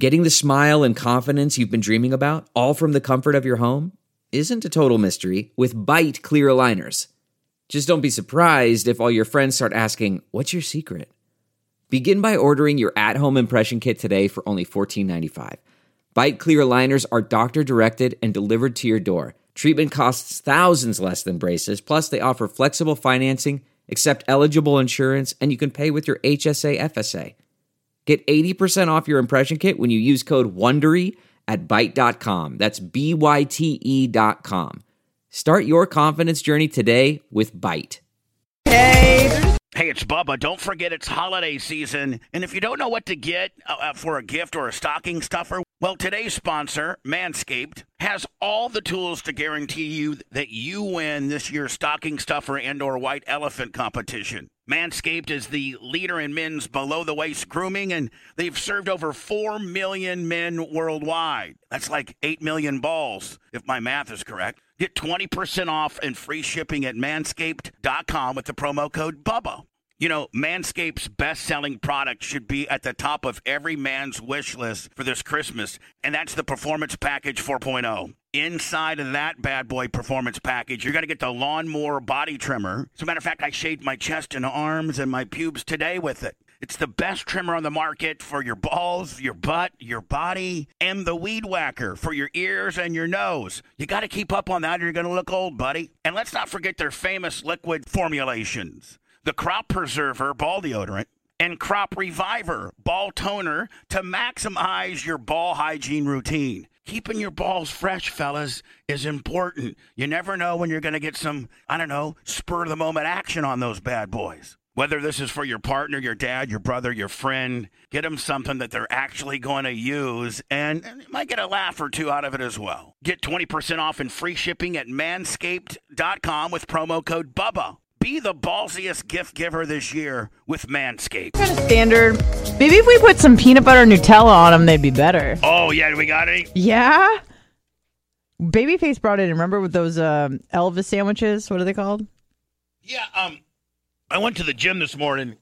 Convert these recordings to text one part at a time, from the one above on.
Getting the smile and confidence you've been dreaming about, all from the comfort of your home, isn't a total mystery with Byte clear aligners. Just don't be surprised if all your friends start asking, "What's your secret?" Begin by ordering your at-home impression kit today for only $14.95. Byte clear aligners are doctor-directed and delivered to your door. Treatment costs thousands less than braces, plus they offer flexible financing, accept eligible insurance, and you can pay with your HSA FSA. Get 80% off your impression kit when you use code WONDERY at Byte.com. That's BYTE.com. Start your confidence journey today with Byte. Hey, it's Bubba. Don't forget it's holiday season. And if you don't know what to get for a gift or a stocking stuffer, well, today's sponsor, Manscaped, has all the tools to guarantee you that you win this year's stocking stuffer and or white elephant competition. Manscaped is the leader in men's below-the-waist grooming, and they've served over 4 million men worldwide. That's like 8 million balls, if my math is correct. Get 20% off and free shipping at manscaped.com with the promo code BUBBA. You know, Manscaped's best-selling product should be at the top of every man's wish list for this Christmas, and that's the Performance Package 4.0. Inside of that bad boy performance package, you're going to get the Lawnmower Body Trimmer. As a matter of fact, I shaved my chest and arms and my pubes today with it. It's the best trimmer on the market for your balls, your butt, your body, and the Weed Whacker for your ears and your nose. You got to keep up on that or you're going to look old, buddy. And let's not forget their famous liquid formulations. The Crop Preserver Ball Deodorant and Crop Reviver Ball Toner to maximize your ball hygiene routine. Keeping your balls fresh, fellas, is important. You never know when you're going to get some, spur-of-the-moment action on those bad boys. Whether this is for your partner, your dad, your brother, your friend, get them something that they're actually going to use, and you might get a laugh or two out of it as well. Get 20% off and free shipping at manscaped.com with promo code BUBBA. Be the ballsiest gift giver this year with Manscaped. Kind of standard. Maybe if we put some peanut butter Nutella on them, they'd be better. Oh, yeah. Do we got any? Yeah. Babyface brought it in. Remember with those Elvis sandwiches? What are they called? Yeah. I went to the gym this morning,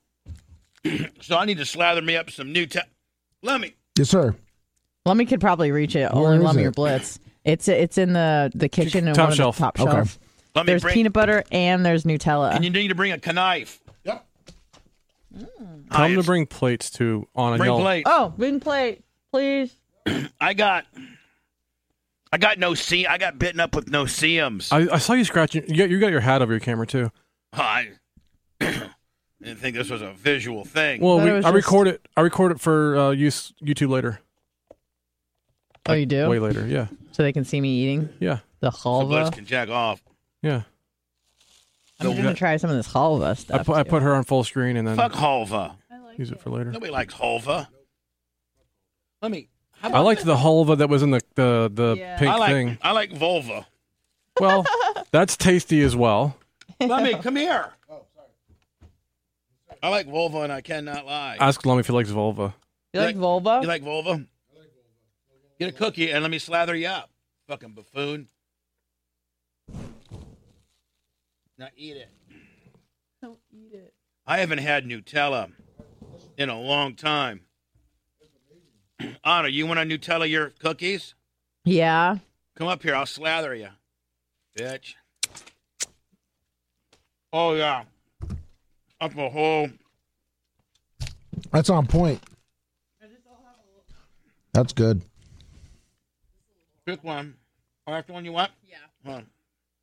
so I need to slather me up some Nutella. Lummy. Yes, sir. Lummy could probably reach it. Where Only is Lummy it? or Blitz. It's in the kitchen and Top one shelf. of the top Okay. shelf. There's peanut butter and there's Nutella. And you need to bring a knife. Yep. Tell them to bring plates too on Bring y'all. plate. Oh, bring plate, please. I got I got bitten up with no-see-ums. I saw you scratching. You got your hat over your camera too. I didn't think this was a visual thing. Well, Thought it was I just- record it for YouTube later. Oh, you do? Way later. Yeah. So they can see me eating Yeah. the so Blitz halva. can jack off. Yeah. I'm going to try some of this halva stuff. I too. put her on full screen and then Fuck halva. use it for later. Nobody likes halva. Let me. I liked the halva that was in the Yeah. pink I like thing. I like vulva. Well, that's tasty as well. Let me come here. I like vulva, and I cannot lie. Ask Lummy if he likes vulva. You like vulva? You like vulva? Get a cookie and let me slather you up. Fucking buffoon. Now eat it. Don't eat it. I haven't had Nutella in a long time. Anna, you want to Nutella your cookies? Yeah. Come up here. I'll slather you. Bitch. Oh, yeah. Up a hole. That's on point. That's good. Pick one. Oh, that's the one you want? Yeah. Hold on.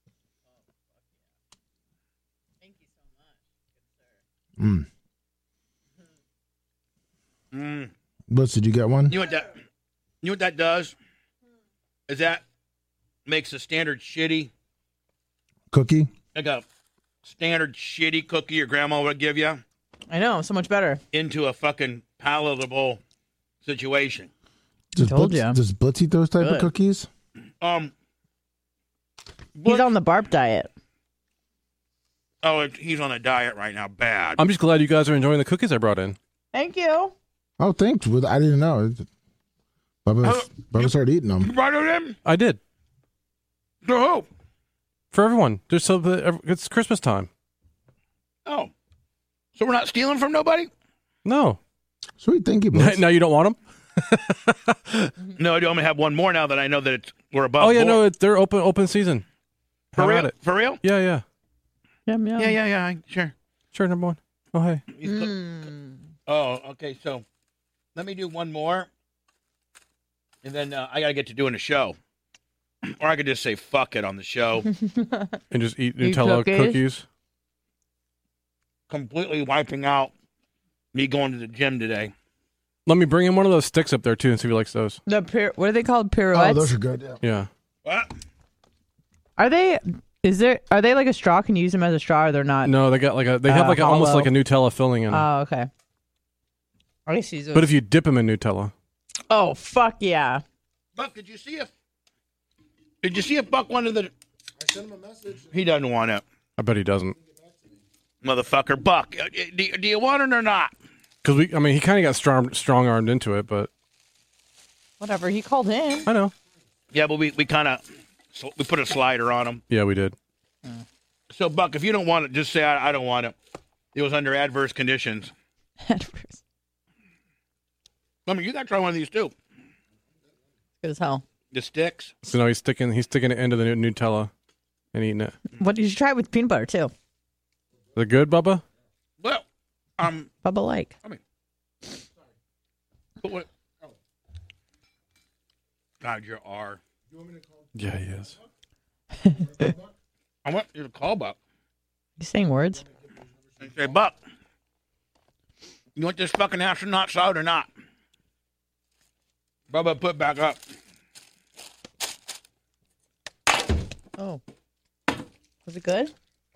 Thank you so much. Mm. Blitz, did you get one? You know what that does? Is that makes a standard shitty, Cookie? like a standard shitty cookie your grandma would give you I know. So much better. into a fucking palatable situation. Told ya. Does Blitz eat those type Good. of cookies? He's on the barb diet. He's on a diet right now. Bad. I'm just glad you guys are enjoying the cookies I brought in. Thank you. Oh, thanks. Well, I didn't know. Bubba started eating them. You brought it in? I did. To who? For everyone. Just so that it's Christmas time. Oh. So we're not stealing from nobody? No. Sweet. Thank you, Blitz. Now you don't want them? No, I do. I'm gonna have one more now that I know that we're above. Oh yeah, board. no, they're open season. For How real? about it? For real? Yeah, yeah. Yum, yum. Yeah. Sure. Sure, number one. Oh hey. Oh, okay. So let me do one more, and then I gotta get to doing a show, or I could just say fuck it on the show. And just eat Eat Nutella cookies? cookies. Completely wiping out me going to the gym today. Let me bring him one of those sticks up there too and see if he likes those. What are they called? Oh, Pirouettes? those are good. Yeah. Yeah. What? Are they like a straw? Can you use them as a straw or they're not? No, they got they have like almost hollow. like a Nutella filling in them. Oh, okay. I guess use those. But if you dip them in Nutella. Oh, fuck yeah. Buck, did you see if Buck wanted the? I sent him a message. He doesn't want it, I bet he doesn't. motherfucker. Buck, do you want it or not? Because he kind of got strong armed into it, but Whatever. He called in. I know. Yeah, but we kind of we put a slider on him. Yeah, we did. So Buck, if you don't want it, just say I don't want it. It was under adverse conditions. I mean, you got to try one of these too. Good as hell. The sticks. So now he's sticking it into the Nutella and eating it. What did you try it with peanut butter too? Is it good, Bubba? Well, Bubba like. but what? God, you are. Yeah, he is. I want you to call Buck You saying words? and say, Buck, you want this fucking astronaut salad or not? Bubba, put back up. Oh. Was it good?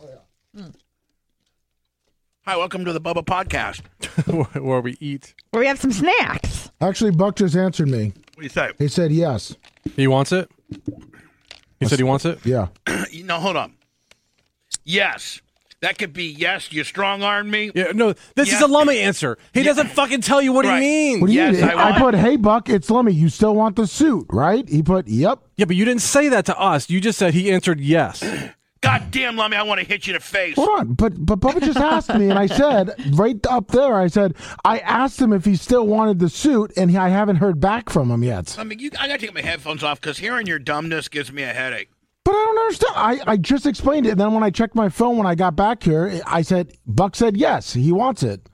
Hi, welcome to the Bubba Podcast. Where we eat. Where we have some snacks. Actually, Buck just answered me. What do you say? He said yes. He wants it? He said he wants it? Yeah. No, hold on. Yes. That could be yes, you strong-armed me. Yeah, no, this is a Lummy answer. He doesn't fucking tell you what Right. he means. What do you Yes, mean? I want- put, hey, Buck, it's Lummy. You still want the suit, right? He put, yep. Yeah, but you didn't say that to us. You just said he answered yes. God damn, Lummy, I want to hit you in the face. Hold on. But Bubba just asked me, and I said, right up there, I said, I asked him if he still wanted the suit, and I haven't heard back from him yet. I mean, I got to take my headphones off because hearing your dumbness gives me a headache. But I don't understand. I just explained it. And then when I checked my phone when I got back here, I said, Buck said yes, he wants it.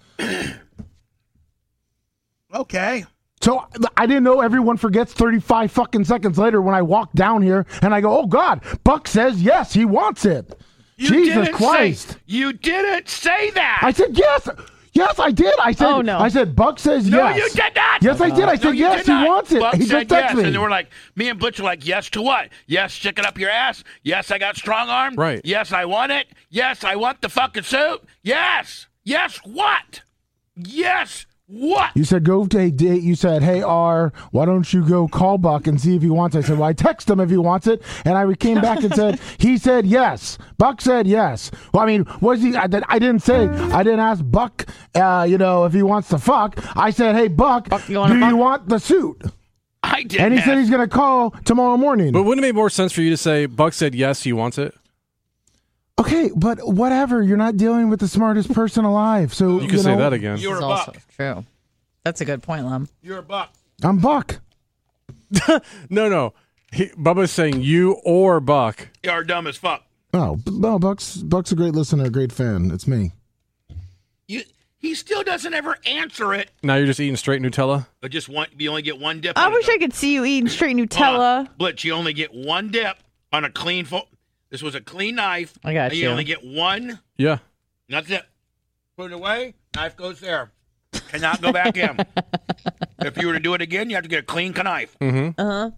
Okay. So I didn't know everyone forgets 35 fucking seconds later when I walk down here and I go, oh, God, Buck says yes, he wants it. Jesus Christ. You didn't say that. I said yes. Yes, I did. I said, Oh, no. I said, Buck says No, yes. you did not. Yes, I did. I No, said you yes, did he not. wants it. Buck He said just texted yes, me. and they were like, me and Butch were like, yes to what? Yes, stick it up your ass. Yes, I got strong arm. Right. Yes, I want it. Yes, I want the fucking suit. Yes. Yes, what? Yes, what? You said go to a date. You said, hey, R, why don't you go call Buck and see if he wants it? I said, well, I text him if he wants it. And I came back and said, he said yes. Buck said yes. Well, I mean, was he? I didn't ask Buck, if he wants to fuck. I said, hey, Buck, Buck, you wanna do you fuck? want the suit? I did. And he said he's going to call tomorrow morning. But wouldn't it make more sense for you to say, Buck said yes, he wants it? Okay, but whatever. You're not dealing with the smartest person alive. So You can say that again. You're a It's buck. also true. That's a good point, Lum. You're a buck. I'm Buck. No. Bubba's saying you or Buck. You are dumb as fuck. Oh, no, Buck's a great listener, a great fan. It's me. He still doesn't ever answer it. Now you're just eating straight Nutella? But you only get one dip. I on wish it, I could see you eating straight Hold Nutella. on. Blitz, you only get one dip on a clean This was a clean knife. I got and you. You only get one. Yeah. That's it. Put it away. Knife goes there. Cannot go back in. If you were to do it again, you have to get a clean knife. Mm-hmm. Uh-huh.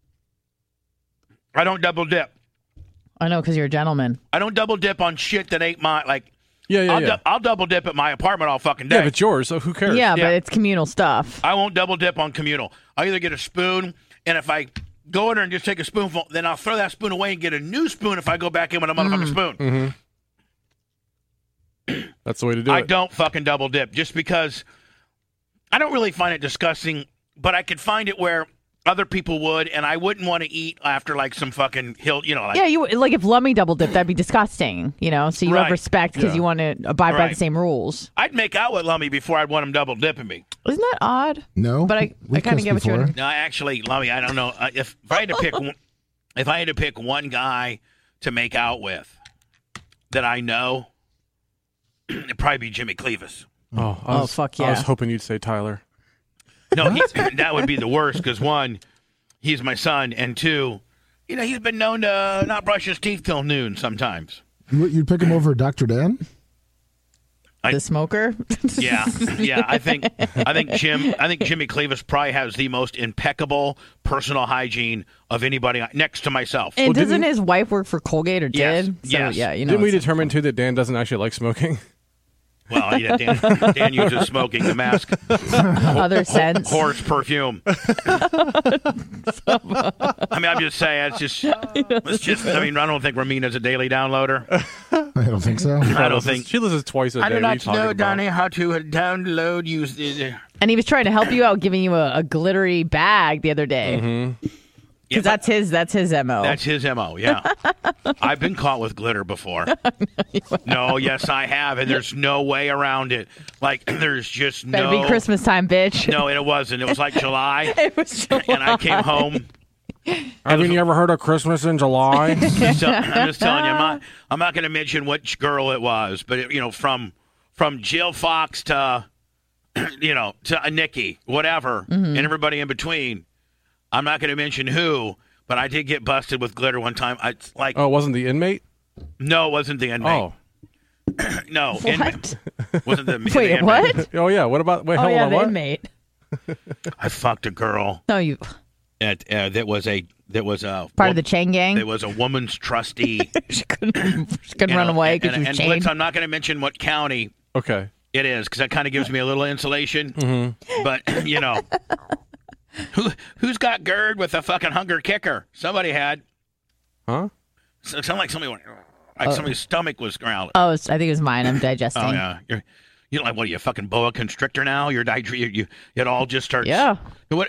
I don't double dip. I know, because you're a gentleman. I don't double dip on shit that ain't mine. Like, Yeah. I'll double dip at my apartment all fucking day. Yeah, if it's yours, so who cares? Yeah, Yeah. but it's communal stuff. I won't double dip on communal. I'll either get a spoon, and if I go in there and just take a spoonful, then I'll throw that spoon away and get a new spoon if I go back in with a motherfucking spoon. Mm-hmm. That's the way to do I it. don't fucking double dip just because I don't really find it disgusting, but I could find it where other people would, and I wouldn't want to eat after like some fucking hill, like Yeah, you like if Lummy double dipped, that'd be disgusting. So you have Right. respect because you want to abide by Right. the same rules. I'd make out with Lummy before I'd want him double dipping me. Isn't that odd? No, But I We've kind of kissed get what you're. before. No, actually, Lummy, I don't know if I had to pick if I had to pick one guy to make out with that I know, it'd probably be Jimmy Clevis. Oh, fuck I yeah. was hoping you'd say Tyler. No, that would be the worst because one, he's my son, and two, he's been known to not brush his teeth till noon sometimes. You'd pick him over Dr. Dan? The smoker. Yeah. I think Jimmy Clevis probably has the most impeccable personal hygiene of anybody next to myself. And Well, doesn't his wife work for Colgate or Yes, did? yes. So, yeah, Didn't we it's- determine too that Dan doesn't actually like smoking? Well, yeah, Dan uses smoking the mask, other sense. horse perfume. I mean, I'm just saying, it's just. I mean, I don't think Ramina's a daily downloader. I don't think so. I don't think. She listens twice a day. I do What are you not talking know, about? Donnie, how to download. Use. And he was trying to help you out, giving you a glittery bag the other day. Mm-hmm. Because that's his MO. That's his MO, yeah. I've been caught with glitter before. No, yes, I have, and there's no way around it. Like, there's just Better no... be Christmas time, bitch. No, it wasn't. It was like July, It was July. and I came home. Haven't you ever heard of Christmas in July? So, I'm just telling you, I'm not going to mention which girl it was, but, from Jill Fox to, to Nikki, whatever, and everybody in between. I'm not going to mention who, but I did get busted with glitter one time. Oh, it wasn't the inmate? No, it wasn't the inmate. Oh. No, What? wasn't the Wait, inmate. what? Oh, yeah. What about... Wait, Oh, hold yeah, on. the What? inmate. I fucked a girl No, you that was a part of the chain gang. There was a woman's trustee. She couldn't run away because she was and chained. Blitz, I'm not going to mention what county Okay. it is because that kind of gives me a little insulation. Mm-hmm. But who's got GERD with a fucking hunger kicker? Somebody had. Huh? So it sounded like somebody went. Like somebody's stomach was growling. I think it was mine. I'm digesting. Oh yeah, you're like, what are you, a fucking boa constrictor now? You're it all just starts. Yeah.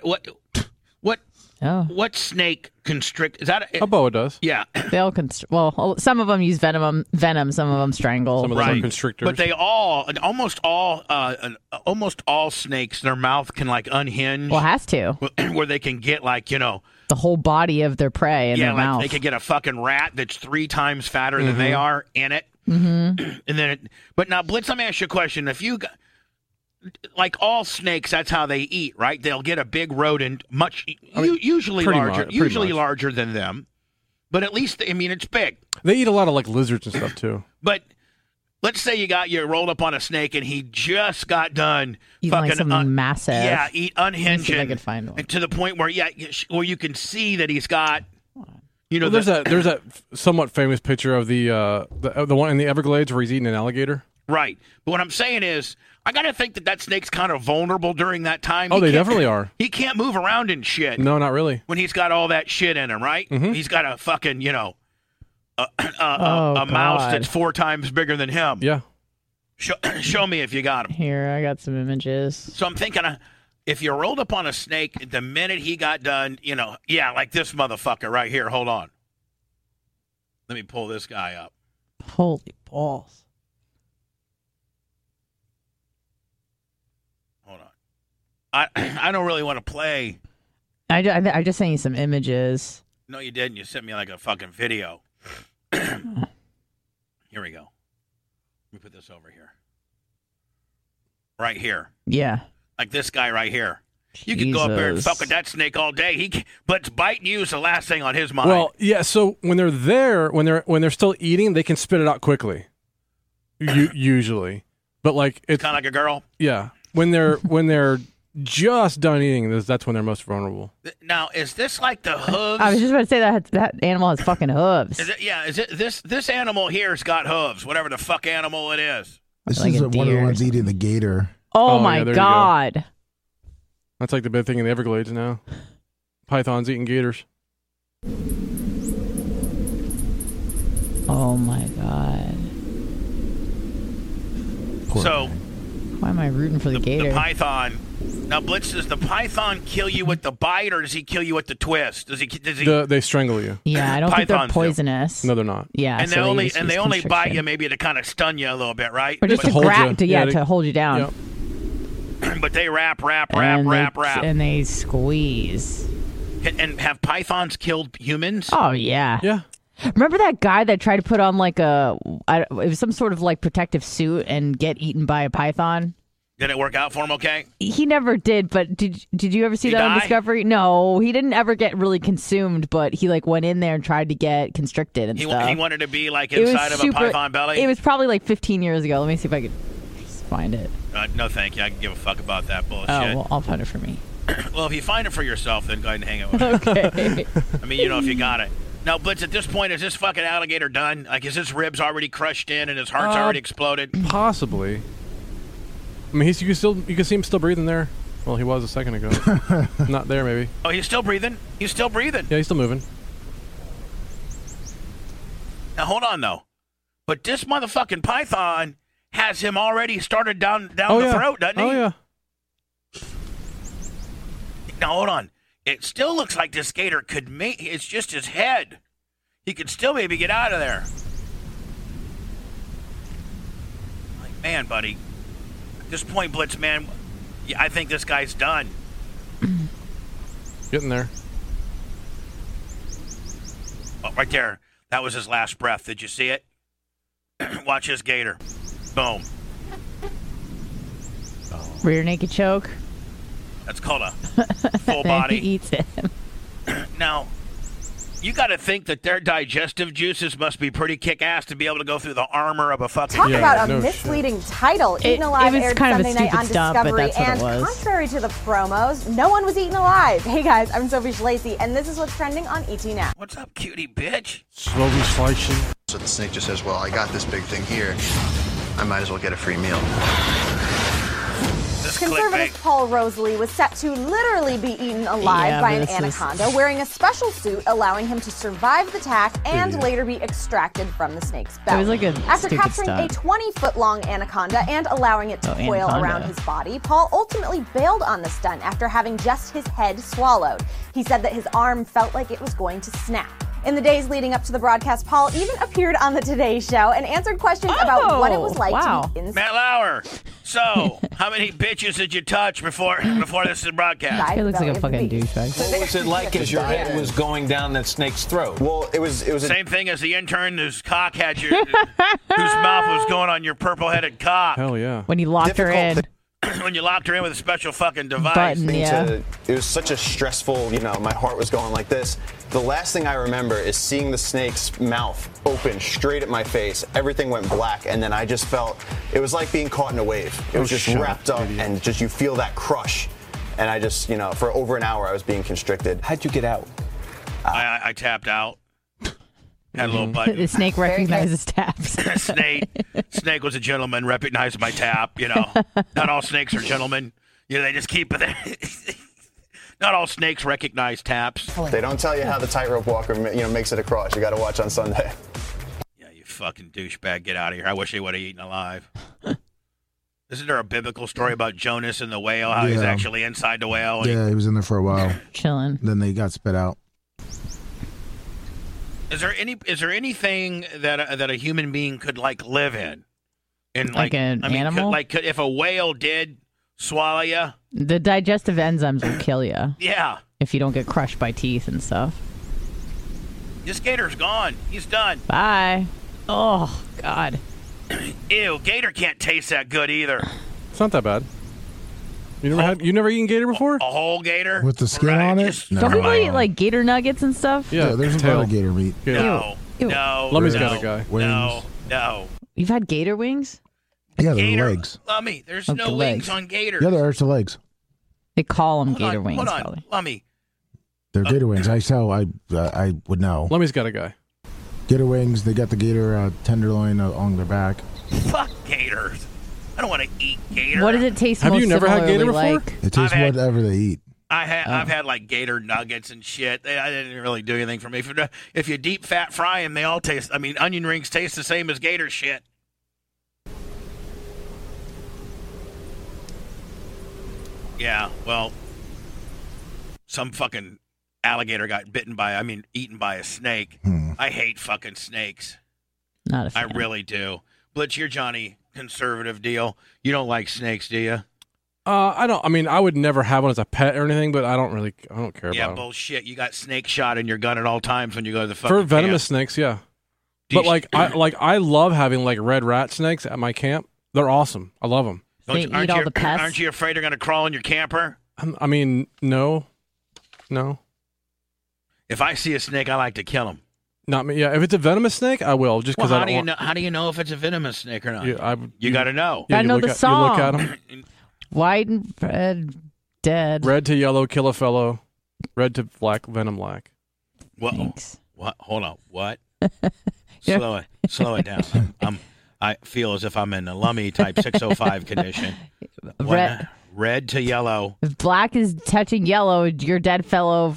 What snake constrict? Is that A boa does. Yeah, They all well, some of them use venom. Some of them strangle. Some of them right. are constrictors. But they almost all snakes, their mouth can like unhinge. Well, has to. Where they can get like The whole body of their prey in yeah, their like mouth. they could get a fucking rat that's 3 times fatter than they are in it. Mm-hmm. And then but now Blitz, let me ask you a question. If you got, like all snakes, that's how they eat, right? They'll get a big rodent, usually larger than them, but at least it's big. They eat a lot of like lizards and stuff too. But let's say you rolled up on a snake and he just got done Even like fucking something massive. Yeah, Let me see unhinging. if I could find one. To the point where where you can see that he's got. Well, there's that somewhat famous picture of the one in the Everglades where he's eating an alligator. Right. But what I'm saying is, I got to think that snake's kind of vulnerable during that time. Oh, they definitely are. He can't move around and shit. No, not really. When he's got all that shit in him, right? Mm-hmm. He's got a fucking, a God. mouse that's 4 times bigger than him. Yeah. Show me if you got him. Here, I got some images. So I'm thinking, if you rolled up on a snake, the minute he got done, like this motherfucker right here. Hold on. Let me pull this guy up. Holy balls. Hold on. I don't really want to play. I just sent you some images. No, you didn't. You sent me like a fucking video. Here we go. Let me put this over here. Right here. Yeah. Like this guy right here. You could go up there and Jesus. fuck with that snake all day. But biting you is the last thing on his mind. Well, yeah. So when they're there, when they're still eating, they can spit it out quickly. Usually, but like it's kind of like a girl. Yeah. When they're just done eating, that's when they're most vulnerable. Now, is this like the hooves? I was just about to say that animal has fucking hooves. Is it this animal here's got hooves, whatever the fuck animal it is. This Like is a one of the deer. ones eating the gator. Oh, Oh, my yeah, there you God. That's like the big thing in the Everglades now. Pythons eating gators. Oh my God. Poor So thing. Why am I rooting for the gator? the python Now, Blitz, does the python kill you with the bite, or does he kill you with the twist? Does he? They strangle you. Yeah, I don't think they're Pythons do. poisonous. No, they're not. Yeah, And so they only use bite constriction. you maybe to kind of stun you a little bit, right? Or just To to hold grab, you. to hold you down. Yep. But they wrap. And they squeeze. And have pythons killed humans? Oh, yeah. Yeah. Remember that guy that tried to put on like it was some sort of like protective suit and get eaten by a python? Did it work out for him okay? He never did, but did you ever see He that on die? Discovery? No, he didn't ever get really consumed, but he like went in there and tried to get constricted and He stuff. wanted to be like It was inside of a python belly? It was probably like 15 years ago. Let me see if I could just find it. No, thank you. I can give a fuck about that bullshit. Oh, well, I'll find it for me. Well, if you find it for yourself, then go ahead and hang it with me. Okay. I mean, if you got it. Now, Blitz, at this point, is this fucking alligator done? Like, is his ribs already crushed in and his heart's already exploded? Possibly. I mean, you can see him still breathing there. Well, he was a second ago. Not there, maybe. Oh, he's still breathing? He's still breathing. Yeah, he's still moving. Now, hold on, though. But this motherfucking python has him already started down the throat, doesn't he? Oh, yeah. Now, hold on. It still looks like this gator could make... It's just his head. He could still maybe get out of there. Like, man, buddy. At this point, Blitz, man, yeah, I think this guy's done. Getting there. Oh, right there. That was his last breath. Did you see it? Watch his gator. Boom. Rear naked choke. That's called a full He body. eats it. Now, you got to think that their digestive juices must be pretty kick-ass to be able to go through the armor of a fucking... Talk Yeah, about a no misleading title. It- Eaten Alive it was aired kind of a Sunday night stupid on stunt, but Discovery, that's what it and was. contrary to the promos, no one was eaten alive. Hey guys, I'm Sophie Schlesy, and this is what's trending on ET Now. What's up, cutie bitch? Slowly slicing. So the snake just says, well, I got this big thing here. I might as well get a free meal. This Conservative clickbait. Paul Rosalie was set to literally be eaten alive Yeah, by but an this is- anaconda, wearing a special suit allowing him to survive the attack and Idiot. later be extracted from the snake's belly. was like a After stupid capturing stunt. a 20-foot-long anaconda and allowing it to coil anaconda. around his body, Paul ultimately bailed on the stunt after having just his head swallowed. He said that his arm felt like it was going to snap. In the days leading up to the broadcast, Paul even appeared on the Today Show and answered questions about what it was like to be inside. Matt Lauer. So, how many bitches did you touch before this is broadcast? He looks like a the fucking beast. douchebag. What was it like as your head was going down that snake's throat? Well, it was a Same thing as the intern whose cock had your, whose mouth was going on your purple-headed cock Hell yeah. When he locked her in. difficult when you locked her in with a special fucking device. Button. thing Yeah. it was such a stressful, my heart was going like this. The last thing I remember is seeing the snake's mouth open straight at my face. Everything went black, and then I just felt, it was like being caught in a wave. It was just shut wrapped up, up, idiot. and just you feel that crush. And I just, for over an hour I was being constricted. How'd you get out? I tapped out. Had a little button. The snake recognizes taps. Snake was a gentleman, recognized my tap, Not all snakes are gentlemen. They just keep it. Not all snakes recognize taps. They don't tell you how the tightrope walker, makes it across. You got to watch on Sunday. Yeah, you fucking douchebag. Get out of here. I wish they would have eaten alive. Isn't there a biblical story about Jonas and the whale, how he's Yeah. actually inside the whale? And Yeah, he was in there for a while. Chilling. Then they got spit out. Is there anything that a human being could live in? Like an animal? Could if a whale did swallow you? The digestive enzymes will kill you Yeah. if you don't get crushed by teeth and stuff. This gator's gone. He's done. Bye. Oh, God. Ew, gator can't taste that good either. It's not that bad. You never eaten gator before? A whole gator With the skin Right, on it? just- No. Don't people eat like gator nuggets and stuff? Yeah, there's a tail. lot of gator meat. Yeah. No, Ew. no. Lummy's no, got a guy. No, no. You've had gator wings? Yeah, they're Gator legs. Lummy, there's Oh, no the wings legs. on gators. Yeah, there's the legs. They call them Hold gator on, wings, hold on, probably. Lummy. They're gator wings. I would know. Lummy's got a guy. Gator wings. They got the gator tenderloin on their back. Fuck gators. I don't want to eat gator. What does it taste Have most you never had gator similarly before? like? It tastes I've had- whatever they eat. I've had like gator nuggets and shit. I didn't really do anything for me. If you deep fat fry them, they all taste. I mean, onion rings taste the same as gator shit. Yeah, well, some fucking alligator got eaten by a snake. I hate fucking snakes. Not a I fan. really do. Blitz, you're Johnny conservative deal. You don't like snakes, do you? I don't. I mean, I would never have one as a pet or anything, but I don't care Yeah, about them. bullshit. You got snake shot in your gun at all times when you go to the fucking For venomous camp. snakes, yeah. Do But you- I love having like red rat snakes at my camp. They're awesome. I love them. They eat all the pests. Aren't you afraid they're going to crawl in your camper? I mean, no. If I see a snake, I like to kill him. Not me. Yeah, if it's a venomous snake, I will. Just because Well, I how don't do you want. know? How do you know if it's a venomous snake or not? Yeah, You got to know. Yeah, Gotta you know look the at, You look at song. them. White and red, dead. Red to yellow, kill a fellow. Red to black, venom black. What? Thanks. What? Hold on. What? Yeah. Slow it down. I feel as if I'm in a Lummy type 605 condition. Red. Red to yellow. If black is touching yellow, you're dead fellow.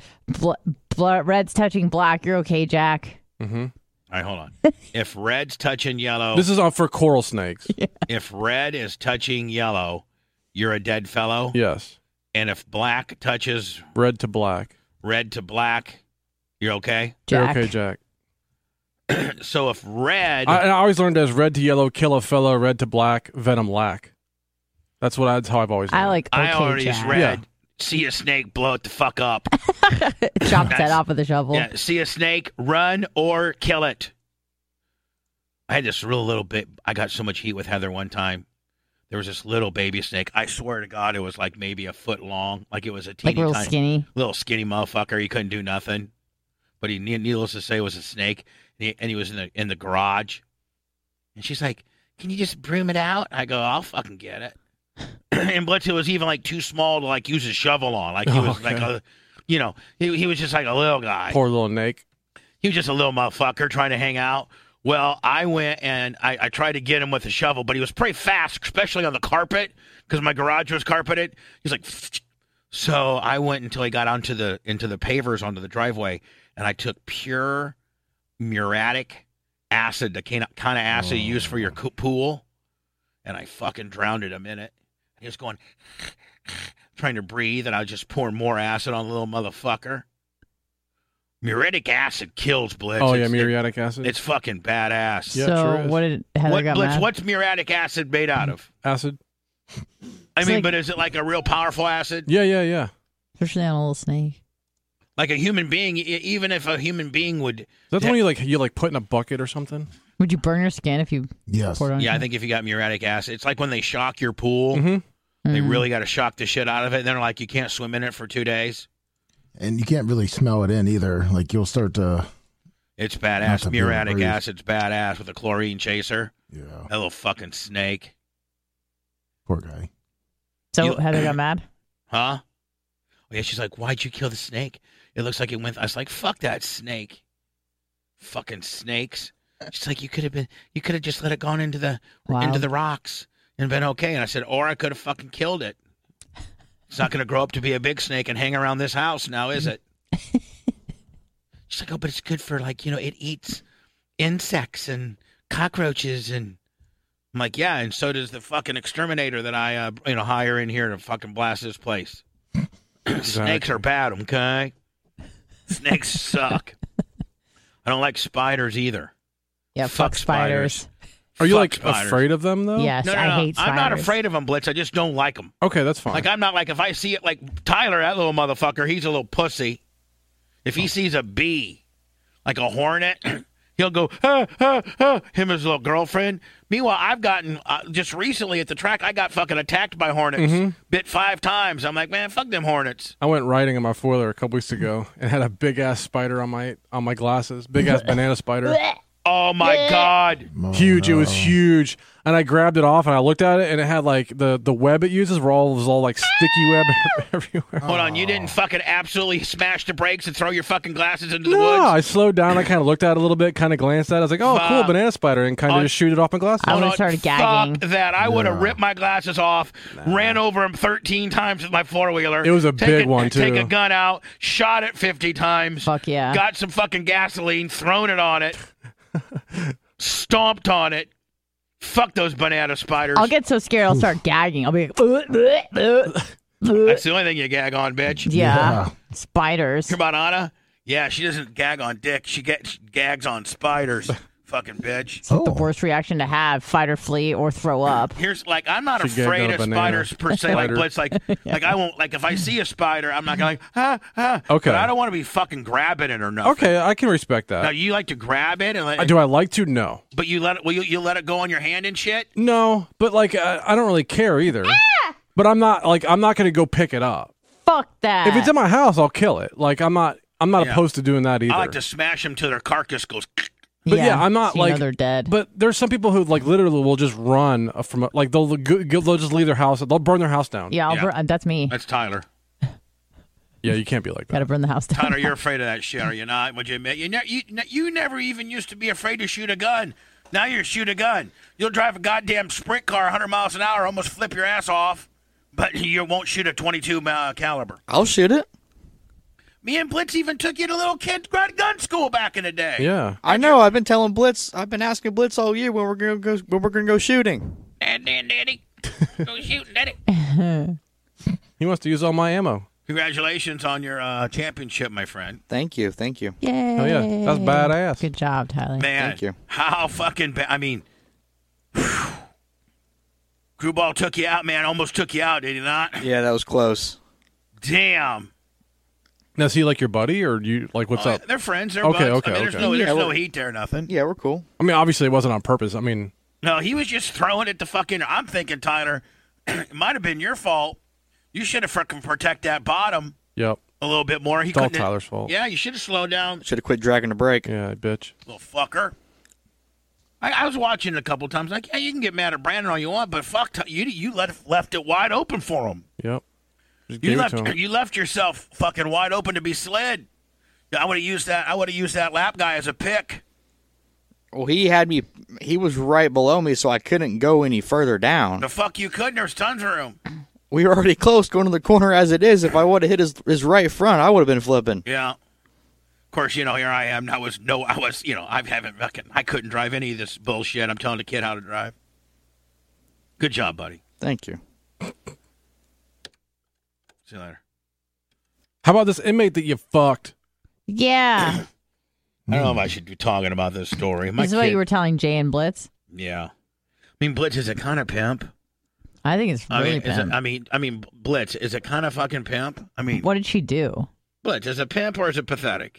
Red's touching black, you're okay, Jack. Mm-hmm. All right, hold on. If red's touching yellow, This is on for coral snakes. if red is touching yellow, you're a dead fellow. Yes. And if black touches Red to black. red to black, you're okay. Jack. You're okay, Jack. So if red, I always learned as red to yellow, kill a fellow. Red to black, venom black. That's how I've always learned. I like okay, I already Jack. read, Yeah. see a snake, blow it the fuck up. Chop that off with a shovel. Yeah, see a snake, run or kill it. I had this real little bit. I got so much heat with Heather one time. There was this little baby snake. I swear to God, it was like maybe a foot long. Like it was a teeny Like real tiny, skinny. little skinny motherfucker. He couldn't do nothing. But he, needless to say, was a snake. And he was in the garage. And she's like, "Can you just broom it out?" I go, "I'll fucking get it." And Blitz, it was even like too small to like use a shovel on. Like he was Okay. like a, he was just like a little guy. Poor little Nate. He was just a little motherfucker trying to hang out. Well, I went and I tried to get him with a shovel, but he was pretty fast, especially on the carpet because my garage was carpeted. He's like, so I went until he got into the pavers onto the driveway, and I took pure muriatic acid, the kind of acid you use for your pool, and I fucking drowned him in it. He was going, trying to breathe, and I was just pouring more acid on the little motherfucker. Muriatic acid kills, Blitz. Oh, yeah, It's- muriatic acid. It's fucking badass. Yeah, it so sure is. what did Heather got Blitz, mad? what's muriatic acid made out of? Acid? I mean, like- but is it like a real powerful acid? Yeah. Especially on a little snake. Like a human being, even if a human being would. That's when you put in a bucket or something? Would you burn your skin if you Yes. poured it on Yeah, I your- think if you got muriatic acid, it's like when they shock your pool. Mm-hmm. They Mm. really got to shock the shit out of it. And they're like, you can't swim in it for 2 days. And you can't really smell it in either. Like you'll start to. It's Not badass. to be able to Muriatic breathe. acid's badass with a chlorine chaser. Yeah. That little fucking snake. Poor guy. So You- Heather got mad? Huh? Oh, yeah, she's like, why'd you kill the snake? It looks like it went. I was like, fuck that snake. Fucking snakes. She's like, you could have just let it gone into the Wow. rocks and been okay. And I said, or I could have fucking killed it. It's not going to grow up to be a big snake and hang around this house now, is it? She's like, oh, but it's good for it eats insects and cockroaches and. I'm like, yeah, and so does the fucking exterminator that I hire in here to fucking blast this place. Snakes are bad, okay? Snakes suck. I don't like spiders either. Yeah, fuck spiders. Are you Fuck spiders. afraid of them though? Yes, No, I hate spiders. I'm not afraid of them, Blitz. I just don't like them. Okay, that's fine. Like I'm not like if I see it like Tyler, that little motherfucker, he's a little pussy. If he sees a bee, like a hornet, he'll go, ah, ah, ah, him and his little girlfriend. Meanwhile, I've gotten, just recently at the track, I got fucking attacked by hornets. Bit 5 times. I'm like, man, fuck them hornets. I went riding in my foiler a couple weeks ago and had a big ass spider on my glasses. Big ass banana spider. Oh, my God. Huge. It was huge. And I grabbed it off and I looked at it and it had like the web it uses was all like sticky web everywhere. Hold on, you didn't fucking absolutely smash the brakes and throw your fucking glasses into the No, woods? I slowed down. I kind of looked at it a little bit, kind of glanced at it. I was like, oh, cool, Fuck. banana spider, and kind of just shoot it off my glasses. I would Hold have on, started gagging. Fuck that. I would have ripped my glasses off, ran over them 13 times with my four-wheeler. It was a big one, too. Take a gun out, shot it 50 times. Fuck yeah. Got some fucking gasoline, thrown it on it, stomped on it. Fuck those banana spiders. I'll get so scared I'll start gagging. I'll be like, That's the only thing you gag on, bitch. Yeah. Spiders. Come on, Anna. Yeah, she doesn't gag on dick. She gags on spiders. Fucking bitch. It's the worst reaction to have: fight or flee or throw up. Here's like I'm not She gagged afraid on a of banana. spiders per se. Like Blitz, like I won't like if I see a spider, I'm not gonna Okay. But I don't want to be fucking grabbing it or nothing. Okay, I can respect Now that. you like to grab it and Do I like to? No. but you let it. Will you let it go on your hand and shit? No, but like I don't really care either. But I'm not going to go pick it up. Fuck that. If it's in my house, I'll kill it. Like I'm not Yeah. opposed to doing that either. I like to smash them till their carcass goes. But yeah, I'm not so you know like they're dead. But there's some people who like literally will just run from like they'll just leave their house. They'll burn their house down. yeah, that's me. That's Tyler. Yeah, you can't be like that. Gotta burn the house down. Tyler, you're afraid of that shit, are you not? Would you admit? You never even used to be afraid to shoot a gun. Now you shoot a gun. You'll drive a goddamn sprint car 100 miles an hour, almost flip your ass off, but you won't shoot a .22 caliber. I'll shoot it. Me and Blitz even took you to little kid gun school back in the day. Yeah. I know. I've been telling Blitz. I've been asking Blitz all year when we're gonna go shooting. Daddy. Go shooting, Daddy. He wants to use all my ammo. Congratulations on your championship, my friend. Thank you. Yay. Oh yeah, that's badass. Good job, Tyler. Man, Thank you. How fucking I mean, Crewball took you out, man. Almost took you out, did he not? Yeah, that was close. Damn. Now, is he like your buddy, or you like what's up? They're friends. They're Okay, buds. okay, I mean, there's okay. no, Yeah, there's no we're- heat there, nothing. Yeah, we're cool. I mean, obviously it wasn't on purpose. I mean, No, he was just throwing it to fucking. I'm thinking, Tyler, it might have been your fault. You should have fucking protect that bottom yep. a little bit more. It's all Tyler's fault. Yeah, you should have slowed down, Should have quit dragging the brake. Yeah, bitch. little fucker. I was watching it a couple times. Like, yeah, you can get mad at Brandon all you want, but fuck, you left it wide open for him. Yep. Just gave it to him. You left yourself fucking wide open to be slid. I would have used that. I would have used that lap guy as a pick. Well, he had me. He was right below me, so I couldn't go any further down. The fuck you couldn't. There's tons of room. We were already close going to the corner as it is. If I would have hit his right front, I would have been flipping. Yeah. Of course, here I am. I couldn't drive any of this bullshit. I'm telling the kid how to drive. Good job, buddy. Thank you. See you later. How about this inmate that you fucked? Yeah. I don't know if I should be talking about this story. This is what you were telling Jay and Blitz. Yeah. I mean, Blitz is a kind of pimp. I think it's really pimp. I mean, Blitz is it kind of fucking pimp? I mean, What did she do? Blitz is it pimp or is it pathetic?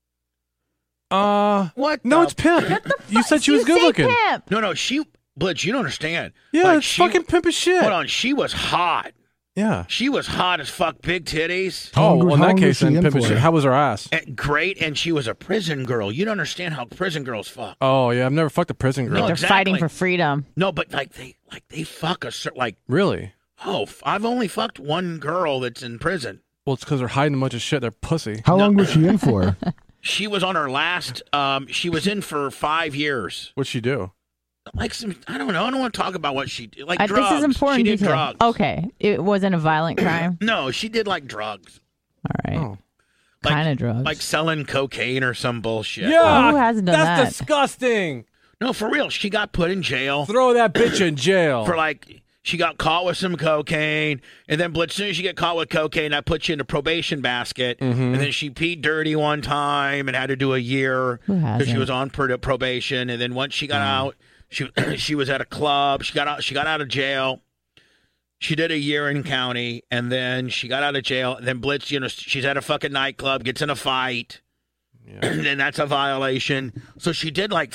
What? No, the it's pimp. You said she was good looking. Pimp. No, Blitz, you don't understand. Yeah, Like, it's fucking pimp as shit. Hold on, she was hot. Yeah. She was hot as fuck, big titties. Oh, well, in How that long was case, she then in pimp as for? shit. How was her ass? Great, and she was a prison girl. You don't understand how prison girls fuck. Oh yeah, I've never fucked a prison girl. No, They're exactly. fighting for freedom. No, but they fuck like Really? I've only fucked one girl that's in prison. Well, it's because they're hiding a bunch of shit. They're pussy. How long was she in for? She was on her last. She was in for 5 years. What'd she do? Like some, I don't know. I don't want to talk about what she did. Like drugs. This is important. She did detail. drugs. Okay. It wasn't a violent crime. No, she did like drugs. All right. Oh. Like- Kind of drugs. Like selling cocaine or some bullshit. Yeah, Who hasn't done that's that? disgusting. No, for real. She got put in jail Throw that bitch in jail. for like. She got caught with some cocaine, and then as soon as you get caught with cocaine, that puts you in a probation basket. Mm-hmm. And then she peed dirty one time and had to do a year Who because she hasn't? was on probation. And then once she got out, she was at a club. She got out of jail. She did a year in county, and then she got out of jail. And then Blitz, she's at a fucking nightclub, gets in a fight. Yeah. And then that's a violation. So she did like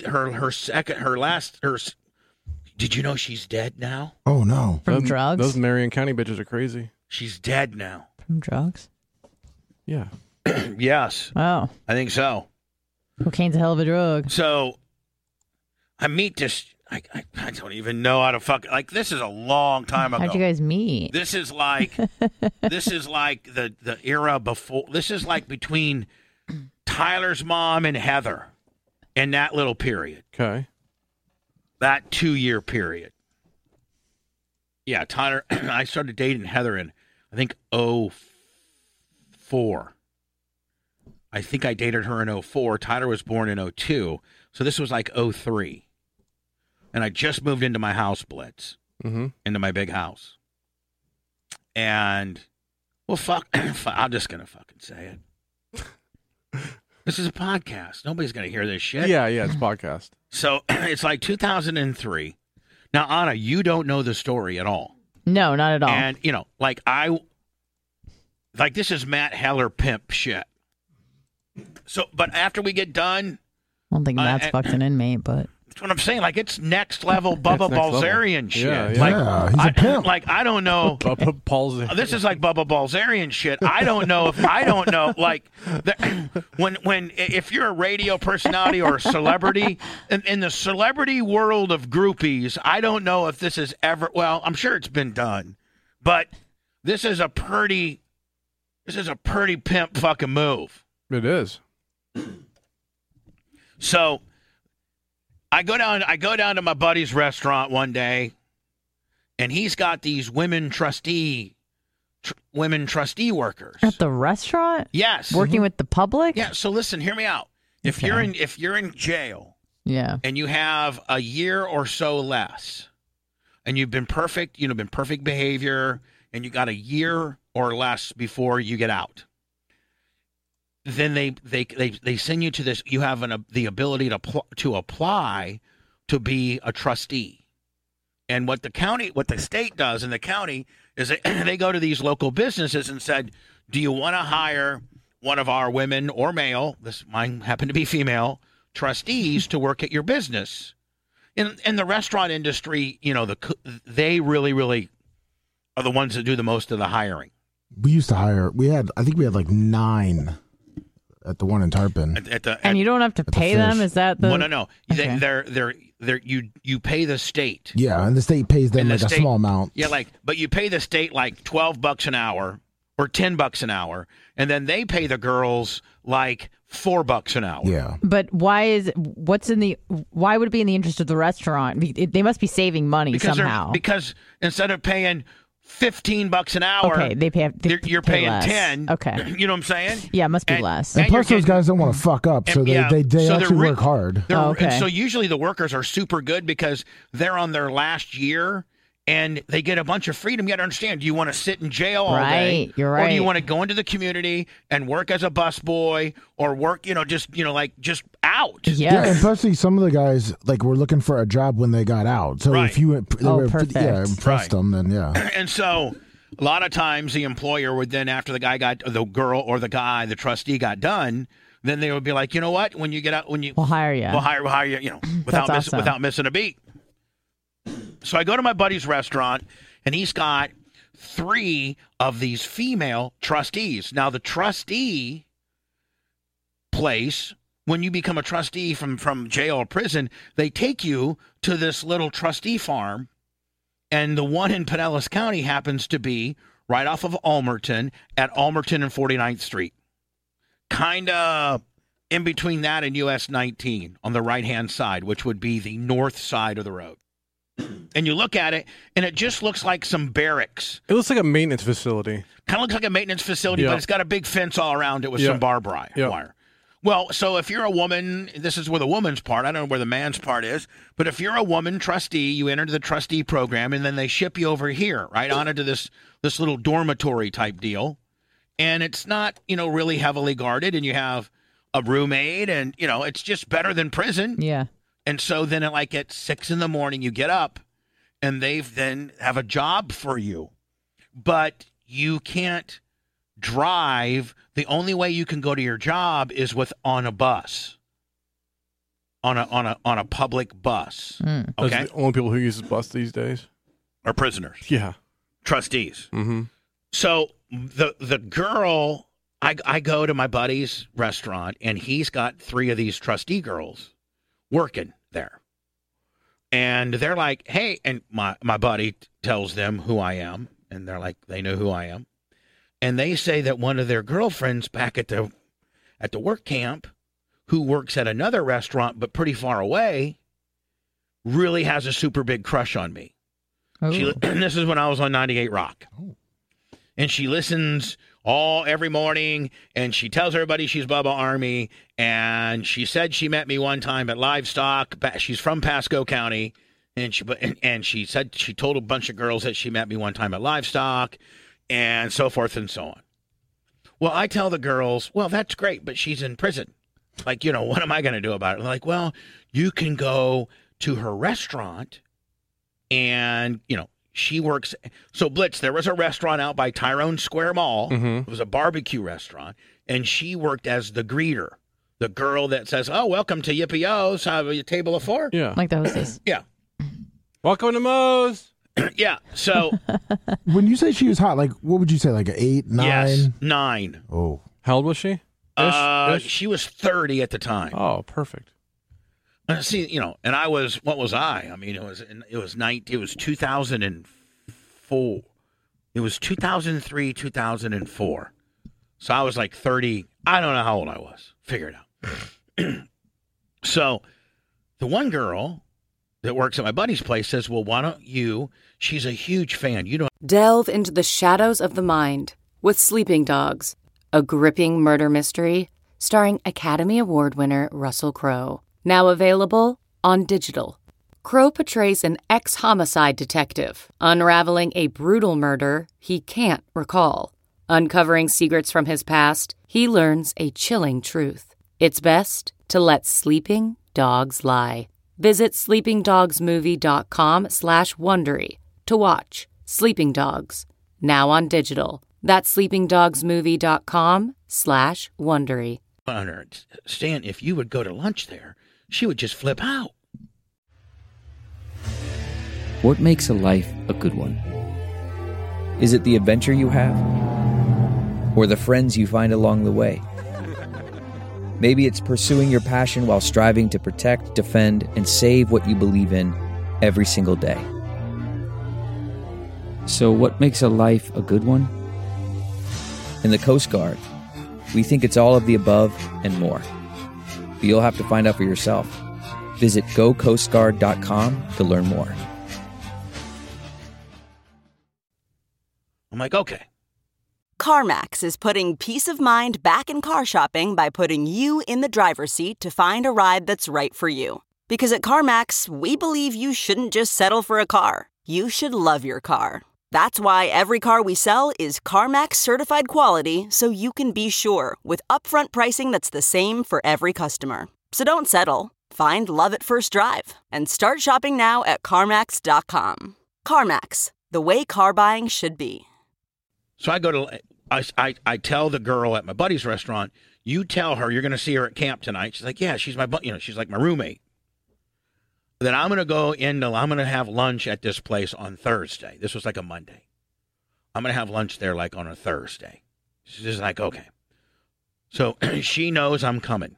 Did you know she's dead now? Oh no. From drugs? Those Marion County bitches are crazy. She's dead now. From drugs? Yeah. Yes, Oh. I think so. Cocaine's a hell of a drug. So I meet this. I don't even know how to fuck. Like, this is a long time ago. How'd you guys meet? This is like the era before. This is like between Tyler's mom and Heather, in that little period. Okay. That 2-year period. Yeah, Tyler. I started dating Heather in, I think, 2004. I think I dated her in 2004. Tyler was born in 2002. So this was like 2003. And I just moved into my house, Blitz. Mm-hmm. Into my big house. And, well, fuck, I'm just going to fucking say it. This is a podcast. Nobody's going to hear this shit. Yeah, it's a podcast. So it's like 2003. Now, Anna, you don't know the story at all. No, not at all. And, this is Matt Heller pimp shit. So, but after we get done. I don't think Matt's fucked an inmate, but. That's what I'm saying. Like, it's next level Bubba Balzerian shit. Yeah, he's a pimp. I don't know. Bubba Balzerian. This is like Bubba Balzerian shit. I don't know if you're a radio personality or a celebrity in the celebrity world of groupies, I don't know if this is ever. Well, I'm sure it's been done, but this is a pretty pimp fucking move. It is. So. I go down to my buddy's restaurant one day, and he's got these women trustee workers at the restaurant. Yes, working with the public. Yeah. So listen, hear me out. If you're in jail, and you have a year or so less, and you've been perfect, been perfect behavior, and you got a year or less before you get out. Then they send you to this. You have the ability to apply to be a trustee, and what the state does in the county is they go to these local businesses and said, "Do you want to hire one of our women or male? This mine happen to be female trustees to work at your business?" In the restaurant industry, they really are the ones that do the most of the hiring. We used to hire. I think we had like 9. At the one in Tarpon. And you don't have to pay them? Is that the... No. Okay. You pay the state. Yeah, and the state pays them a small amount. Yeah, but you pay the state like $12 an hour or $10 an hour, and then they pay the girls like $4 an hour. Yeah. But why would it be in the interest of the restaurant? They must be saving money somehow. Because instead of paying $15 an hour. Okay, you're paying less. 10. Okay, you know what I'm saying? Yeah, it must be less. And plus, those guys don't want to fuck up, so they actually work hard. And so usually the workers are super good because they're on their last year and they get a bunch of freedom. You got to understand, do you want to sit in jail all day? You're right. Or do you want to go into the community and work as a busboy or work, just out? Yes. Yeah, and plus some of the guys were looking for a job when they got out. So if you impressed them, then yeah. And so a lot of times the employer would then, after the girl or the guy, the trustee got done, then they would be like, you know what? When you get out, we'll hire you. We'll hire you, without missing a beat. So I go to my buddy's restaurant, and he's got 3 of these female trustees. Now, the trustee place, when you become a trustee from jail or prison, they take you to this little trustee farm, and the one in Pinellas County happens to be right off of Almerton at Almerton and 49th Street. Kind of in between that and US 19 on the right-hand side, which would be the north side of the road. And you look at it, and it just looks like some barracks. It looks like a maintenance facility. Kind of looks like a maintenance facility, but it's got a big fence all around it with some barbed wire. Well, so if you're a woman, this is where the woman's part. I don't know where the man's part is. But if you're a woman trustee, you enter the trustee program, and then they ship you over here, right, on into this little dormitory type deal. And it's not, really heavily guarded, and you have a roommate, and, it's just better than prison. Yeah. And so then at 6 in the morning, you get up and they then have a job for you, but you can't drive. The only way you can go to your job is on a bus, on a public bus. Mm. Okay. The only people who use the bus these days are prisoners. Yeah. Trustees. Mm-hmm. So the girl, I go to my buddy's restaurant and he's got 3 of these trustee girls working there, and they're like, hey, and my buddy tells them who I am, and they're like, they know who I am, and they say that one of their girlfriends back at the work camp, who works at another restaurant but pretty far away, really has a super big crush on me. And this is when I was on 98 Rock. And she listens every morning, and she tells everybody she's Bubba Army, and she said she met me one time at Livestock. She's from Pasco County, and she said she told a bunch of girls that she met me one time at Livestock, and so forth and so on. Well, I tell the girls, well, that's great, but she's in prison. Like, what am I going to do about it? They're like, well, you can go to her restaurant and, she works. So, Blitz, there was a restaurant out by Tyrone Square Mall. Mm-hmm. It was a barbecue restaurant, and she worked as the greeter, the girl that says, oh, welcome to Yippee-O's. Have a table of 4? Yeah. Like the hostess. Yeah. Welcome to Moe's. Yeah. So, When you say she was hot, like, what would you say, like an 8, 9? yes, 9. Oh. How old was she? Ish? She was 30 at the time. Oh, perfect. See, and I was, what was I? I mean, it was 2004. It was 2003, 2004. So I was like 30. I don't know how old I was. Figure it out. So the one girl that works at my buddy's place says, well, why don't you, she's a huge fan. Delve into the shadows of the mind with Sleeping Dogs, a gripping murder mystery starring Academy Award winner Russell Crowe. Now available on digital. Crowe portrays an ex-homicide detective unraveling a brutal murder he can't recall. Uncovering secrets from his past, he learns a chilling truth. It's best to let sleeping dogs lie. Visit sleepingdogsmovie.com/Wondery to watch Sleeping Dogs, now on digital. That's sleepingdogsmovie.com/Wondery. Stan, if you would go to lunch there, she would just flip out. What makes a life a good one? Is it the adventure you have? Or the friends you find along the way? Maybe it's pursuing your passion while striving to protect, defend, and save what you believe in every single day. So what makes a life a good one? In the Coast Guard, we think it's all of the above and more. But you'll have to find out for yourself. Visit gocoastguard.com to learn more. I'm like, okay. CarMax is putting peace of mind back in car shopping by putting you in the driver's seat to find a ride that's right for you. Because at CarMax, we believe you shouldn't just settle for a car. You should love your car. That's why every car we sell is CarMax certified quality, so you can be sure with upfront pricing that's the same for every customer. So don't settle. Find love at first drive and start shopping now at CarMax.com. CarMax, the way car buying should be. So I go to, I tell the girl at my buddy's restaurant, you tell her you're going to see her at camp tonight. She's like, yeah, she's my, she's like my roommate. Then I'm going to have lunch at this place on Thursday. This was like a Monday. I'm going to have lunch there like on a Thursday. She's just like, okay. So she knows I'm coming.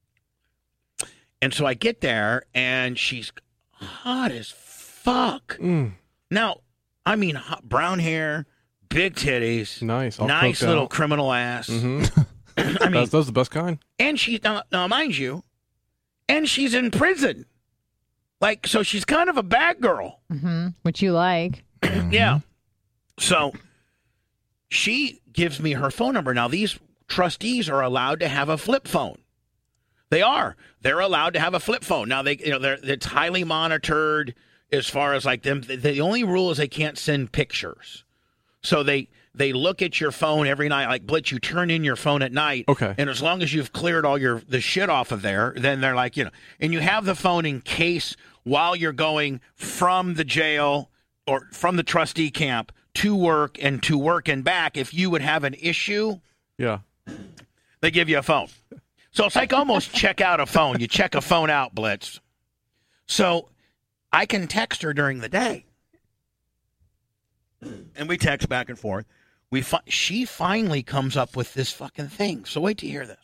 And so I get there and she's hot as fuck. Now, I mean, brown hair, big titties, nice little out. Criminal ass. Mm-hmm. I mean, that's the best kind. And she's now, mind you, and she's in prison. Like, so she's kind of a bad girl. Mm-hmm. Which you like. Yeah. So she gives me her phone number. Now, these trustees are allowed to have a flip phone. They are. They're allowed to have a flip phone. Now, it's highly monitored as far as like them. The only rule is they can't send pictures. So they look at your phone every night. Like, Blitz, you turn in your phone at night. Okay. And as long as you've cleared all the shit off of there, then they're like, and you have the phone in case while you're going from the jail or from the trustee camp to work and back, if you would have an issue. Yeah. They give you a phone. So it's like almost check out a phone. You check a phone out, Blitz. So I can text her during the day. And we text back and forth. She finally comes up with this fucking thing. So wait to hear this.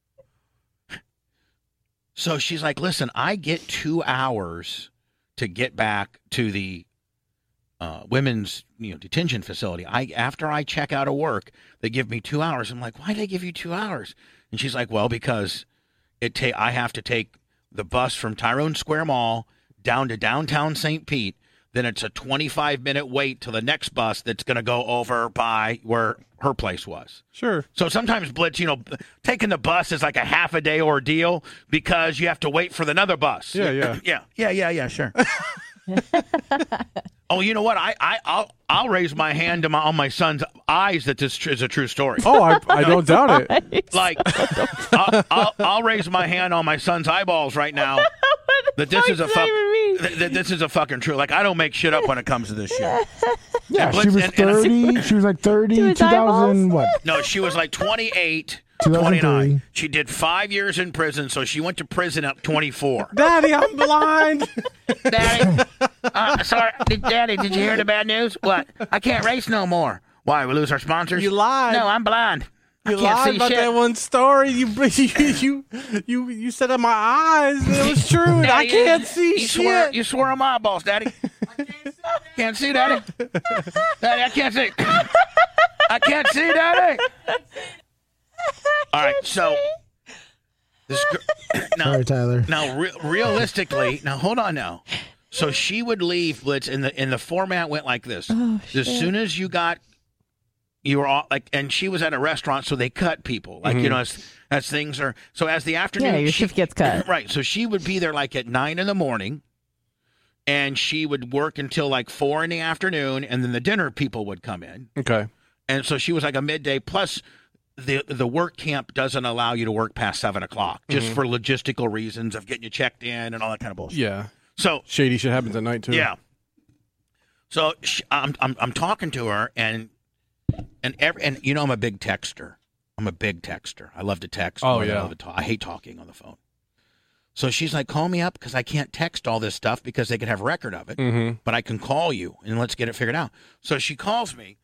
So she's like, listen, I get 2 hours to get back to the women's detention facility. After I check out of work, they give me 2 hours. I'm like, why do they give you 2 hours? And she's like, well, because I have to take the bus from Tyrone Square Mall down to downtown St. Pete. Then it's a 25-minute wait till the next bus that's going to go over by where her place was. Sure. So sometimes, Blitz, taking the bus is like a half a day ordeal because you have to wait for another bus. Yeah. Yeah, sure. Oh, you know what? I'll raise my hand on my son's eyes that this is a true story. Oh, I don't doubt it. Like, I'll raise my hand on my son's eyeballs right now that this is this is a fucking true. Like, I don't make shit up when it comes to this shit. Yeah, she was 30. She was like 30, 2000, what? No, she was like 28. 2003. 29. She did 5 years in prison, so she went to prison at 24. Daddy, I'm blind. Daddy, sorry, Daddy, did you hear the bad news? What? I can't race no more. Why? We lose our sponsors? You lied. No, I'm blind. You I can't lied see about shit. that one story. You said on my eyes it was true. Daddy, I can't see shit. You swore on my eyeballs, Daddy. Can't see, Daddy. Daddy, I can't see. I can't see, Daddy. All right, so this now, Sorry, Tyler. Now, realistically, now hold on now. So she would leave, Blitz, and the format went like this. As soon as you were all like, and she was at a restaurant, so they cut people, like you know, as things are. So as the afternoon, your shift gets cut. Right. So she would be there like at 9 a.m, and she would work until like 4 p.m, and then the dinner people would come in. Okay. And so she was like a midday plus. The work camp doesn't allow you to work past 7 o'clock just for logistical reasons of getting you checked in and all that kind of bullshit. Yeah. So shady shit happens at night too. Yeah. So I'm talking to her and you know I'm a big texter. I love to text. Oh yeah. I hate talking on the phone. So she's like, call me up because I can't text all this stuff because they could have a record of it. But I can call you and let's get it figured out. So she calls me,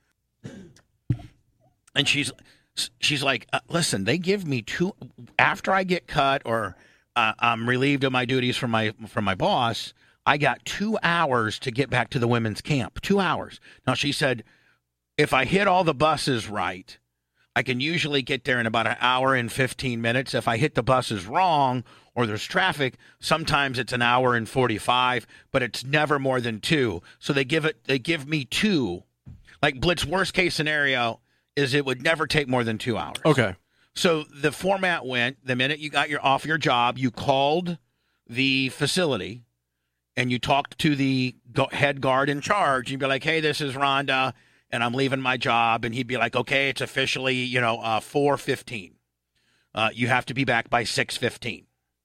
and she's like, listen, they give me after I get cut or I'm relieved of my duties from my boss, I got 2 hours to get back to the women's camp. 2 hours. Now, she said, if I hit all the buses right, I can usually get there in about an hour and 15 minutes. If I hit the buses wrong or there's traffic, sometimes it's an hour and 45, but it's never more than 2. So they give me 2. Like Blitz, worst case scenario is it would never take more than 2 hours. Okay. So the format went, the minute you got off your job, you called the facility and you talked to the head guard in charge. You'd be like, hey, this is Rhonda, and I'm leaving my job. And he'd be like, okay, it's officially, 4:15. You have to be back by 6:15.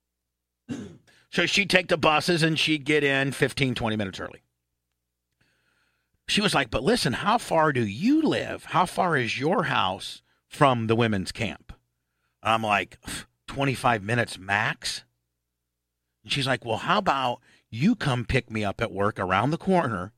So she'd take the buses and she'd get in 15, 20 minutes early. She was like, but listen, how far do you live? How far is your house from the women's camp? I'm like, 25 minutes max. And she's like, well, how about you come pick me up at work around the corner,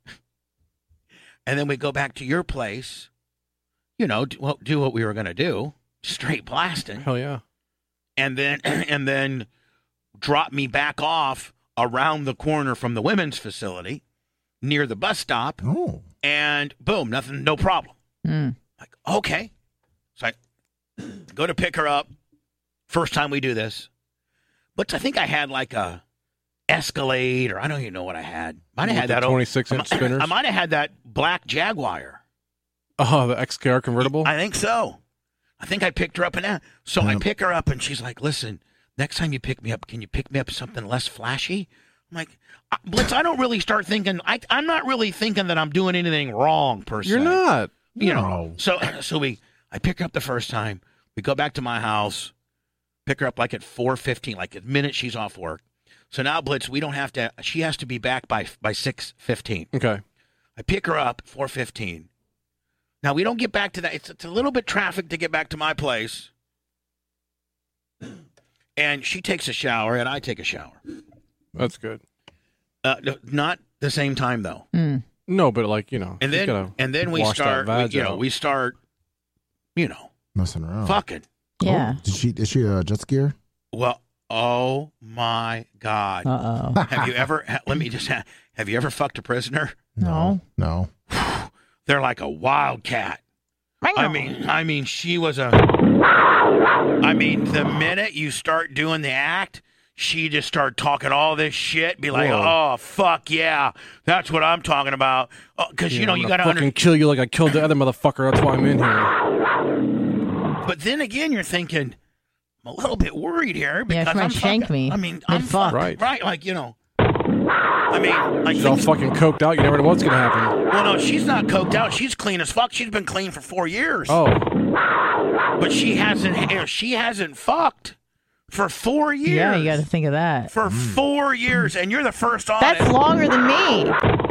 and then we go back to your place, do what we were going to do, straight blasting. Hell yeah. And then drop me back off around the corner from the women's facility near the bus stop. Oh. And boom, nothing, no problem. Like, okay. So I go to pick her up. First time we do this. But I think I had like a Escalade, or I don't even know what I had. Might have had that 26-inch spinners. I might have had that black Jaguar. Oh, the XKR convertible? I think so. I think I picked her up and so I pick her up and she's like, listen, next time you pick me up, can you pick me up something less flashy? I'm like, Blitz, I don't really start thinking, I'm not really thinking that I'm doing anything wrong per se. You're not. So I pick her up the first time. We go back to my house, pick her up like at 4:15, like the minute she's off work. So now, Blitz, she has to be back by 6:15. Okay. I pick her up at 4:15. Now, we don't get back to that. It's a little bit traffic to get back to my place. And she takes a shower, and I take a shower. That's good. Not the same time, though. No, but And then we start, messing around. Fucking. Yeah. Oh, is she a jet skier? Well, oh my God. Uh-oh. Have you ever, have you ever fucked a prisoner? No. They're like a wildcat. I mean, she was the minute you start doing the act, she just started talking all this shit, be like, oh, fuck yeah, that's what I'm talking about. Because, you got to fucking kill you like I killed the other motherfucker. That's why I'm in here. But then again, you're thinking, I'm a little bit worried here because she might shank me. I'm mid-fuck. right. Like, I I mean, like She's all fucking coked out. You never know what's gonna happen. Well, no, she's not coked out. She's clean as fuck. She's been clean for 4 years. Oh, but she hasn't fucked for 4 years. Yeah, you got to think of that. For 4 years, and you're the first on That's it. longer than me.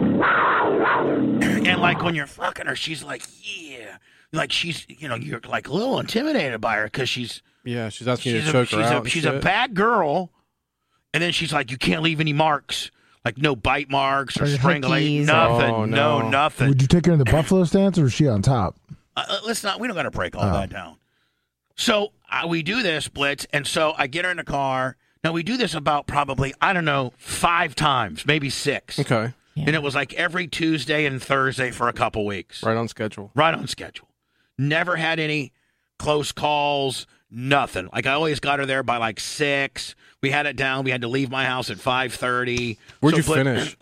And like when you're fucking her, she's like, yeah, like she's, you're like a little intimidated by her because she's asking you to choke her out. She's a bad girl, and then she's like, you can't leave any marks. Like no bite marks or strangulation, nothing. Oh, no, nothing. Would you take her in the buffalo stance, or is she on top? We don't got to break all that down. So we do this, Blitz, and so I get her in the car. Now, we do this about probably, 5 times, maybe 6. Okay. Yeah. And it was like every Tuesday and Thursday for a couple weeks. Right on schedule. Right on schedule. Never had any close calls, nothing. Like I always got her there by like 6. We had it down. We had to leave my house at 5:30. Where'd you finish?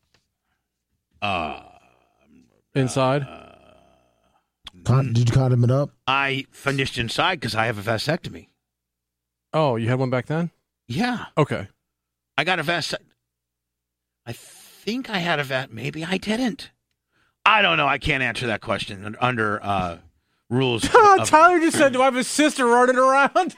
Inside? Did you condom it up? I finished inside because I have a vasectomy. Oh, you had one back then? Yeah. Okay. I got a vasectomy. I think I had a vat. Maybe I didn't. I don't know. I can't answer that question under rules. Tyler just said, do I have a sister running around?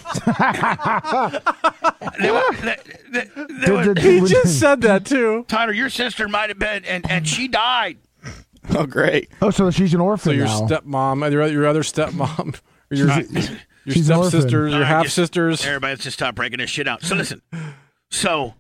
He just said that, too. Tyler, your sister might have been, and she died. Oh, great. Oh, so she's an orphan So your now. stepmom, your other stepmom, your She's an orphan. stepsisters, your All right, half-sisters. Everybody, let's just stop breaking this shit out. So listen. So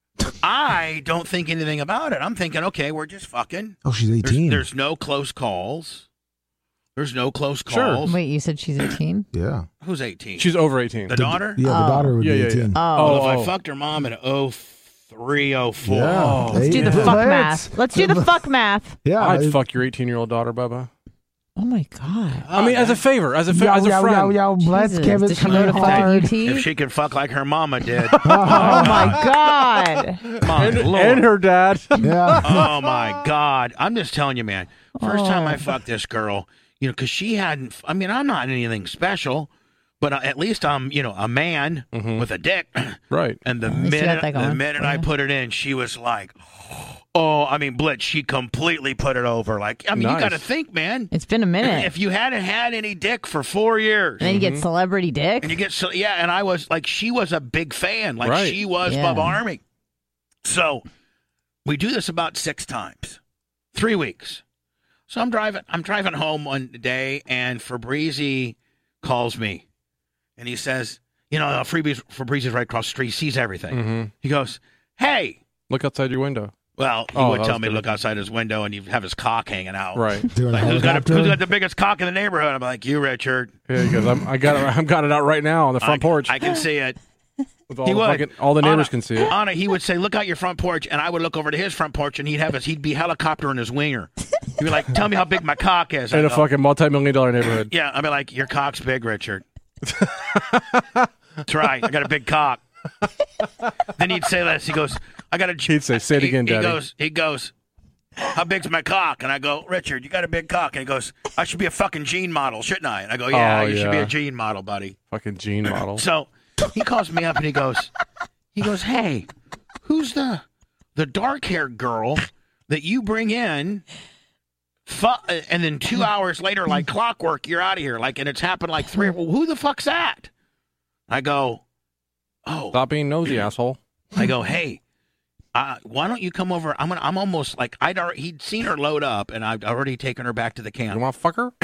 I don't think anything about it. I'm thinking, okay, we're just fucking. Oh, she's 18. There's no close calls. There's no close calls. Wait, you said she's 18? Yeah. Who's 18? She's over 18. The daughter? Yeah, the daughter would be 18. Well, if I fucked her mom at 03, 04. Yeah. Let's do the fuck math. Let's do the fuck math. Yeah. I'd fuck your 18-year-old daughter, Bubba. Oh, my God. I mean, as a favor, as a friend. Let's give it Does she go to hard. fucking UT? If she could fuck like her mama did. Oh, my God. My Lord. And her dad. Yeah. Oh, my God. I'm just telling you, man. First time I fucked this girl, because she hadn't, I'm not anything special, but at least I'm, a man with a dick. Right. And the least you got that going. minute I put it in, she was like, Blitz, she completely put it over. Like, you Nice. got to think, man. It's been a minute. If you hadn't had any dick for 4 years. And then you get celebrity dick. And you get, and I was like, she was a big fan. Like, Right. she was Yeah. Bubba Army. So we do this about 6 times, 3 weeks. So I'm driving home one day, and Fabrizi calls me, and he says, Fabrizi's right across the street. He sees everything. Mm-hmm. He goes, hey. Look outside your window. Well, he would tell me to look outside his window, and he'd have his cock hanging out. Right. Like, who's got the biggest cock in the neighborhood? I'm like, you, Richard. Yeah, he goes, I've got it out right now on the front porch. I can see it. With all the neighbors can see it. Anna, he would say, look out your front porch, and I would look over to his front porch, and he'd be helicoptering his winger. He'd be like, tell me how big my cock is. In a fucking multi-million-dollar neighborhood. Yeah, I'd be like, your cock's big, Richard. That's right. I got a big cock. Then he'd say this. He goes, He'd say it again, Daddy. He goes, how big's my cock? And I go, Richard, you got a big cock. And he goes, I should be a fucking gene model, shouldn't I? And I go, yeah, you should be a gene model, buddy. Fucking gene model. So he calls me up and he goes, hey, who's the dark-haired girl that you bring in? And then 2 hours later, like clockwork, you're out of here. Like, and it's happened like 3. Well, who the fuck's that? I go, stop being nosy, asshole. I go, hey, why don't you come over? I'm almost like he'd seen her load up, and I'd already taken her back to the camp. You want to fuck her?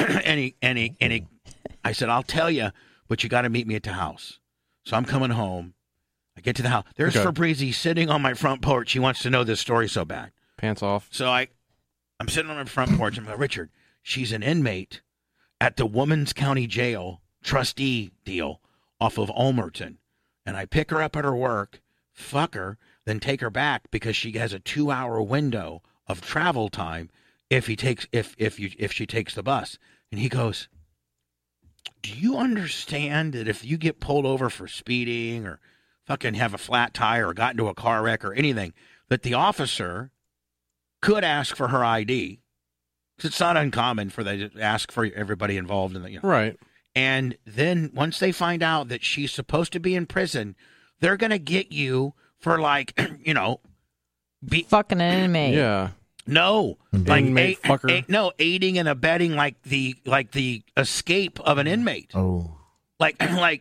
I said, I'll tell you, but you got to meet me at the house. So I'm coming home. I get to the house. There's Fabrizi sitting on my front porch. He wants to know this story so bad. Pants off. So I'm sitting on my front porch. I'm like, Richard, she's an inmate at the Woman's County Jail trustee deal off of Ulmerton. And I pick her up at her work, fuck her, then take her back because she has a 2-hour window of travel time if she takes the bus. And he goes, do you understand that if you get pulled over for speeding or fucking have a flat tire or got into a car wreck or anything, that the officer could ask for her ID? Because it's not uncommon for they to ask for everybody involved in the right. And then once they find out that she's supposed to be in prison, they're going to get you for like, fucking an inmate. Yeah. No, Inmate fucker. aiding and abetting like the escape of an inmate. Oh, like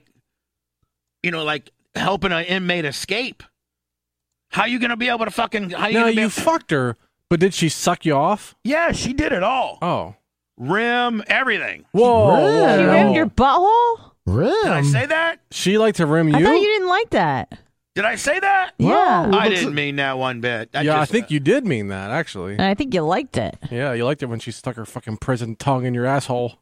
helping an inmate escape. How you gonna be able to fucking? You fucked her, but did she suck you off? Yeah, she did it all. Oh, rim, everything. Whoa! She rimmed your butthole? Did I say that? She liked to rim you? I thought you didn't like that. Did I say that? Yeah. I didn't mean that one bit. I think you did mean that, actually. And I think you liked it. Yeah, you liked it when she stuck her fucking prison tongue in your asshole.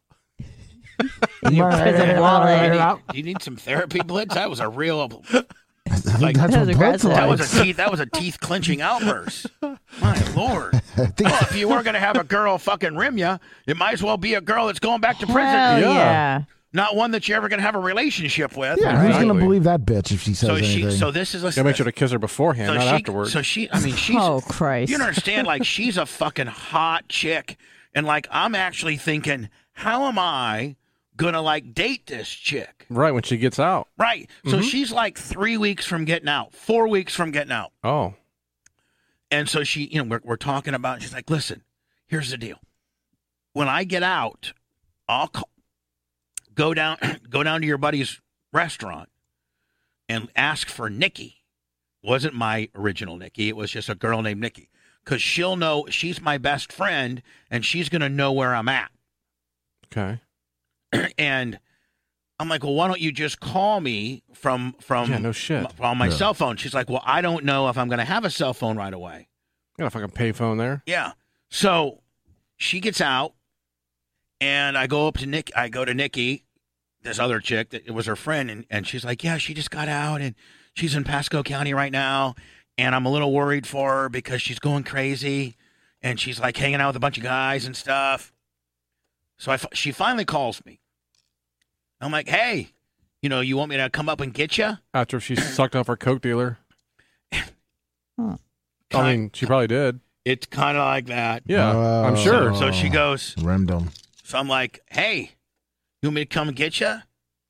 In your prison wallet. Do you need some therapy, Blitz? That was a real... Like, that's what Blitz likes. That was a teeth clenching outburst. My Lord! If you were going to have a girl fucking rim you, it might as well be a girl that's going back to prison. Hell yeah. Not one that you're ever going to have a relationship with. Yeah, who's going to believe that bitch if she says anything? So this is a... You gotta make sure to kiss her beforehand, not afterwards. So she's... Oh, Christ. You understand? Like, she's a fucking hot chick. And, like, I'm actually thinking, how am I going to, like, date this chick? Right, when she gets out. Right. So she's, like, 3 weeks from getting out. 4 weeks from getting out. Oh. And so she, we're talking about, she's like, listen, here's the deal. When I get out, I'll go down to your buddy's restaurant and ask for Nikki. Wasn't my original Nikki. It was just a girl named Nikki. Because she'll know, she's my best friend, and she's going to know where I'm at. Okay. And I'm like, well, why don't you just call me from no shit. On my cell phone? She's like, well, I don't know if I'm going to have a cell phone right away. Got a fucking payphone there. Yeah. So she gets out, and I go to Nikki, this other chick that it was her friend, and she's like, yeah, she just got out, and she's in Pasco County right now, and I'm a little worried for her because she's going crazy, and she's like hanging out with a bunch of guys and stuff. So she finally calls me. I'm like, hey, you want me to come up and get you? After she sucked off her coke dealer. I mean, she probably did. It's kind of like that. Yeah, I'm sure. So she goes. Random. So I'm like, hey, you want me to come and get you?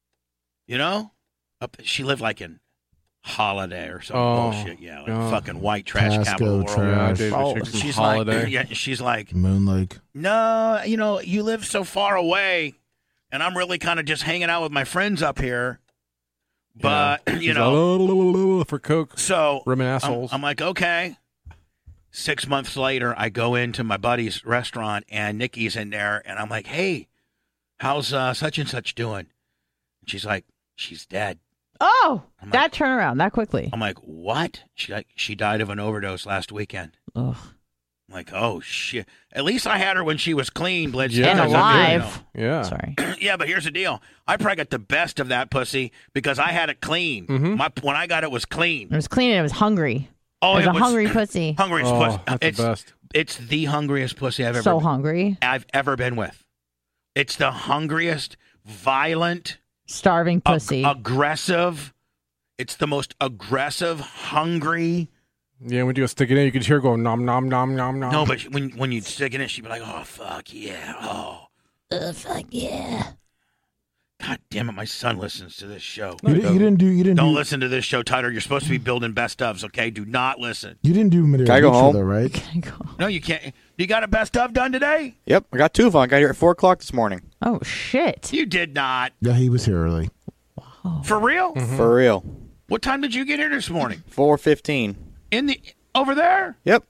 She lived like in Holiday or some bullshit. Yeah, like fucking white trash capital of the world. Yeah, I dated a chick from she's Holiday. Like, she's like, Moon Lake. No, you live so far away, and I'm really kind of just hanging out with my friends up here. But for coke. So rimming assholes. I'm like, okay. 6 months later, I go into my buddy's restaurant, and Nikki's in there, and I'm like, hey, how's such and such doing? And she's like, she's dead. Oh, that turnaround that quickly. I'm like, what? She died of an overdose last weekend. Ugh. I'm like, oh shit. At least I had her when she was clean, Blitz. And alive. Yeah. Sorry. Yeah, but here's the deal. I probably got the best of that pussy because I had it clean. When I got it was clean. It was clean and it was hungry. Oh, it was a hungry pussy. Hungriest pussy. That's the best. It's the hungriest pussy I've ever been with. It's the hungriest, violent, starving pussy. Aggressive. It's the most aggressive, hungry. Yeah, when you go stick it in, you could hear her go nom nom nom nom nom. No, but when you'd stick it in, she'd be like, "Oh fuck yeah, fuck yeah." God damn it, my son listens to this show. You didn't Don't listen to this show, Tyler. You're supposed to be building best ofs, okay? Do not listen. You didn't do Madera Can I go Beach home? though, right? Can I go? No, you can't. You got a best of done today? Yep, I got 2 of them. I got here at 4 o'clock this morning. Oh shit! You did not. Yeah, he was here early. For real? For real. What time did you get here this morning? 4:15. Over there? Yep.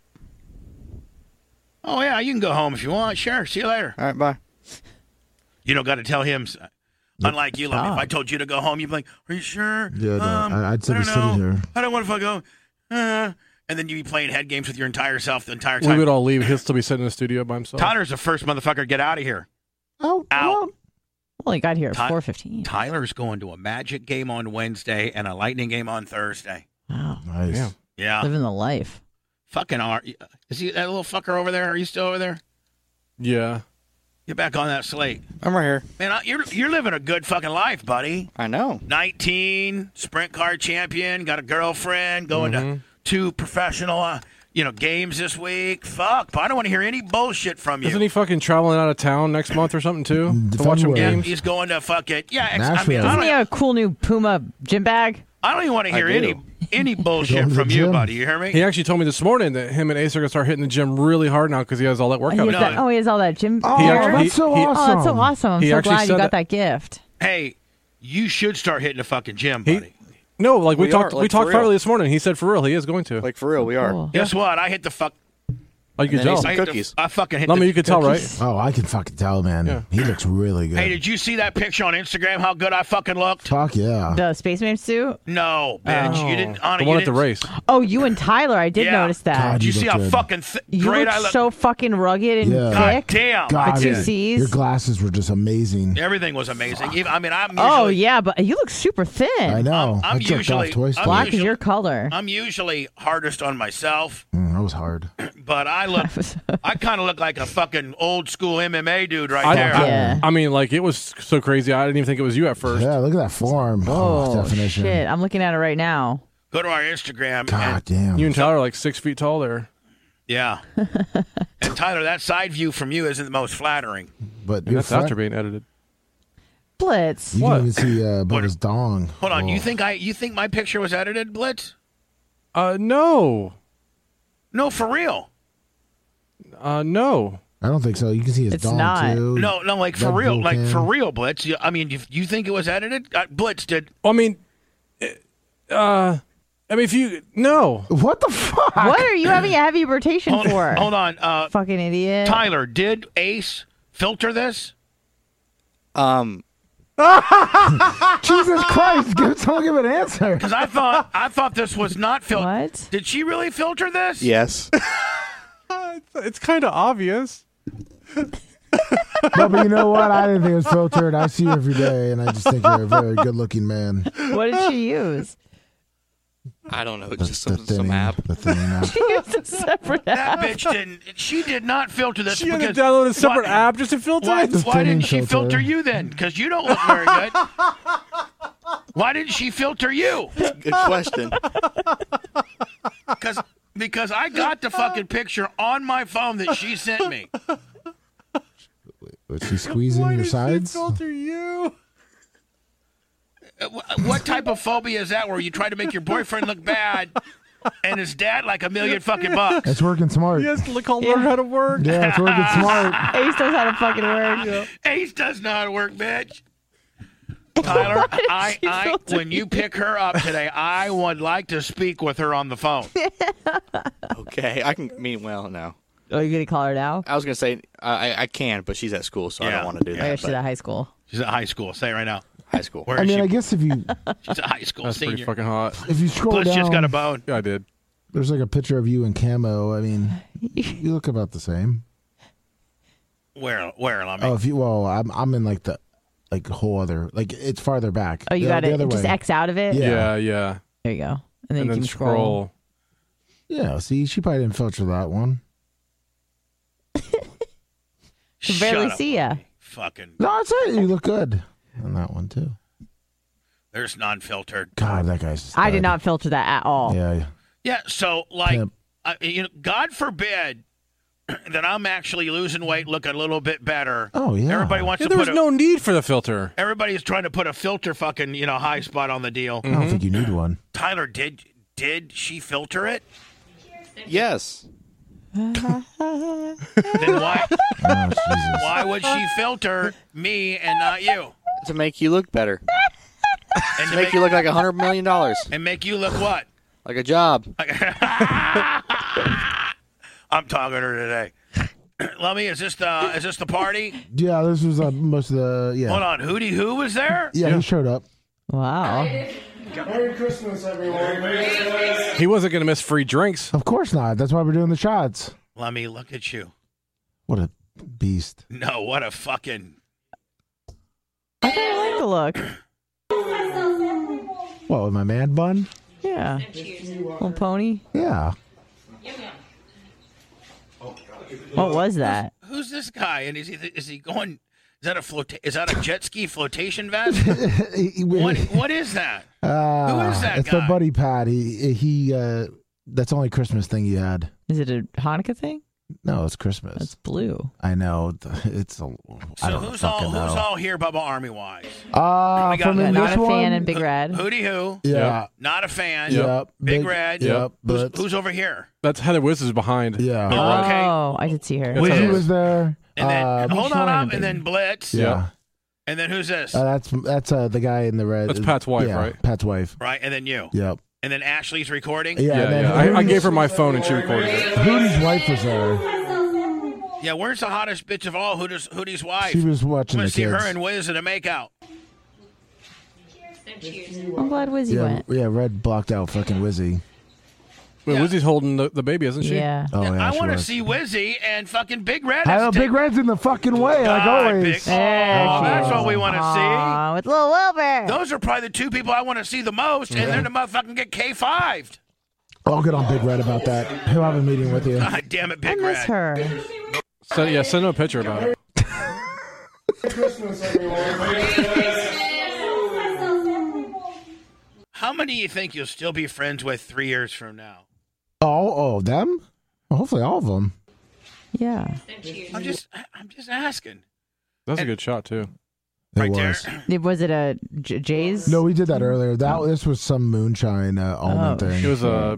Oh yeah, you can go home if you want. Sure. See you later. All right, bye. You don't got to tell him. Unlike you, Lummy, if I told you to go home, you'd be like, "Are you sure?" Yeah, no, I'd still be sitting here. I don't want to go. And then you'd be playing head games with your entire self the entire time. We would all leave. He'll still be sitting in the studio by himself. Tyler's the first motherfucker to get out of here. Oh, out. Well, he got here at 4:15. Tyler's going to a Magic game on Wednesday and a Lightning game on Thursday. Wow. Nice. Yeah. Living the life. Fucking is he that little fucker over there? Are you still over there? Yeah. Get back on that slate. I'm right here. Man, you're living a good fucking life, buddy. I know. 19, sprint car champion, got a girlfriend, going to 2 professional games this week. Fuck, but I don't want to hear any bullshit from you. Isn't he fucking traveling out of town next month or something too? For watching Yeah, games? he's going to fuck it. Yeah, Doesn't he have a cool new Puma gym bag? I don't even want to hear any bullshit Going to the from you, gym. buddy. You hear me? He actually told me this morning that him and Ace are going to start hitting the gym really hard now because he has all that workout. He has all that gym. Oh, gear. that's so awesome. Oh, that's so awesome. I'm He so actually glad you said got that- that gift. Hey, you should start hitting the fucking gym, buddy. No, like we We talked. are, we like, talked for real. privately this morning. He said for real, he is going to. Like, for real, we are. Cool. Guess what? I hit the fuck. Oh, you can And then tell. some I hit cookies. I fucking hit I the mean, you could tell, right? Oh, I can fucking tell, man. Yeah. He looks really good. Hey, did you see that picture on Instagram? How good I fucking looked? Fuck yeah. The spaceman suit. No, bitch. You didn't. Anna, The you one at the didn't- race. Oh, you and Tyler. I did Yeah. notice that. God, Did you You see look how good. fucking You great look I look? so fucking rugged and Yeah. God thick. damn. God, The two yeah. C's. Your glasses were just amazing. Everything was amazing. I mean, I'm usually, Oh yeah, but you look super thin. I know. I'm I jerked usually- off twice. I'm Black today. is your color. I'm usually hardest on myself, That was hard. but I kind of look like a fucking old school MMA dude right I, there. Yeah. I mean, like it was so crazy. I didn't even think it was you at first. Yeah, look at that form. Oh definition. shit! I'm looking at it right now. Go to our Instagram. God And, damn. You and Tyler are like 6 feet tall there. yeah. And Tyler, that side view from you isn't the most flattering. But And you're that's fat. after being edited. Blitz. You What? can even see Bubba's dong. Hold on. Oh. You think my picture was edited, Blitz? No. No, for real. No. I don't think so. You can see his It's dong not. too. No, like for Red real, Bull like can. for real, Blitz. I mean, you think it was edited? Blitz did. I mean, if you no. What the fuck? What are you having a heavy rotation for? Hold on. Fucking idiot. Tyler, did Ace filter this? Jesus Christ! Give an answer. Because I thought this was not filtered. What? Did she really filter this? Yes. It's kind of obvious. But you know what? I didn't think it was filtered. I see you every day, and I just think you're a very good-looking man. What did she use? I don't know. The, Just the some thinning, app. The thinning app. She used a separate That app. bitch didn't. She did not filter this. She had to because download a separate why- app just to filter Why, it. The why didn't she thinning filter. filter you then? Because you don't look very good. Why didn't she filter you? Good question. Because I got the fucking picture on my phone that she sent me. Was she squeezing your sides? Filter you. What type of phobia is that where you try to make your boyfriend look bad and his dad like $1 million fucking bucks? It's working smart. He has to learn how to work. Yeah, it's working smart. Ace knows how to fucking work. Ace does know how to work, bitch. Tyler, I when you pick her up today, I would like to speak with her on the phone. Okay, I can mean well now. Oh, you're gonna call her now? I was gonna say I can, but she's at school, so I Yeah. don't want to do Oh, that. yeah, she's but at high school. She's at high school. Say it right now. high school. Where I is mean, she? I guess if you She's a high school That's pretty senior. fucking hot. scroll Blitz down, just got a bone. Yeah, I did. there's like a picture of you in camo. I mean, you look about the same. Where? Let me. Oh, if you I'm in like the whole other it's farther back. Oh, you The got other to just way. X out of it? Yeah. Yeah. There you go. And then And you then can scroll. Yeah, see, she probably didn't filter that one. Can barely Shut see up. ya. Fucking. No, it's it. You look good on that one too. There's non-filtered. God, that guy's. I did stud. not filter that at all. Yeah. Yeah. So like, Pimp. God forbid that I'm actually losing weight, looking a little bit better. Oh yeah. Everybody wants Yeah, to there's put no need for the filter. Everybody's trying to put a filter fucking high spot on the deal. I don't think you need one. Tyler, did she filter it? Yes. Then why Oh, Jesus. why would she filter me and not you? To make you look better. And To make you look like $100 million. and make you look what? Like a job. I'm talking to her today. Lummy, is this the party? Yeah, this was most of the Hold on, Hootie Who was there? Yeah, he showed up. Wow. Merry Christmas, everyone. He wasn't going to miss free drinks. Of course not. That's why we're doing the shots. Lummy, look at you. What a beast. No, what a fucking. I kind of like the look. What, with my man bun? Yeah. Little pony. Yeah. What was that? Who's this guy? And is he going? Is that a jet ski flotation vest? What is that? Who is that it's guy? my buddy Pat. He that's the only Christmas thing he had. Is it a Hanukkah thing? No, it's Christmas. That's blue. I know. It's a. I don't who's fucking know. Who's all here, Bubba Army wise? From in not this a one, fan and Big Red. Hootie Who? Yeah. Not a fan. Yep. Big Red. Yep. Who's over here? That's Heather Wiz is behind. Yeah. Oh, okay. Oh, I did see her. Wizzy was there. And then hold on up, Big- and then Blitz. Yeah. And then who's this? That's the guy in the red. That's Pat's wife, right? Pat's wife. Right, and then you. Yep. And then Ashley's recording. Yeah. I gave her my phone and she recorded it. Hootie's wife was there. Yeah, where's the hottest bitch of all? Hootie's wife. She was watching I'm the gonna see kids. her and Wiz in a makeout. I'm glad Wizzy went. Yeah, Red blocked out fucking Wizzy. Wait, Wizzy's holding the baby, isn't she? Yeah. Oh, yeah, I she want to was. see Wizzy and fucking Big Red. I know Big Red's in the fucking way, like always. That's what we want to see. With Lil Wilbur. Those are probably the two people I want to see the most, and they're the motherfucking get K5'd. I'll get on Big Red about that. He'll have a meeting with you. God damn it, I Big miss Red. her. Send him a picture about it. How many do you think you'll still be friends with 3 years from now? Oh, them? Well, hopefully all of them. Yeah. I'm just asking. That's a good shot too. Right was. Was it a Jay's? No, we did that earlier. This was some moonshine almond thing. It was a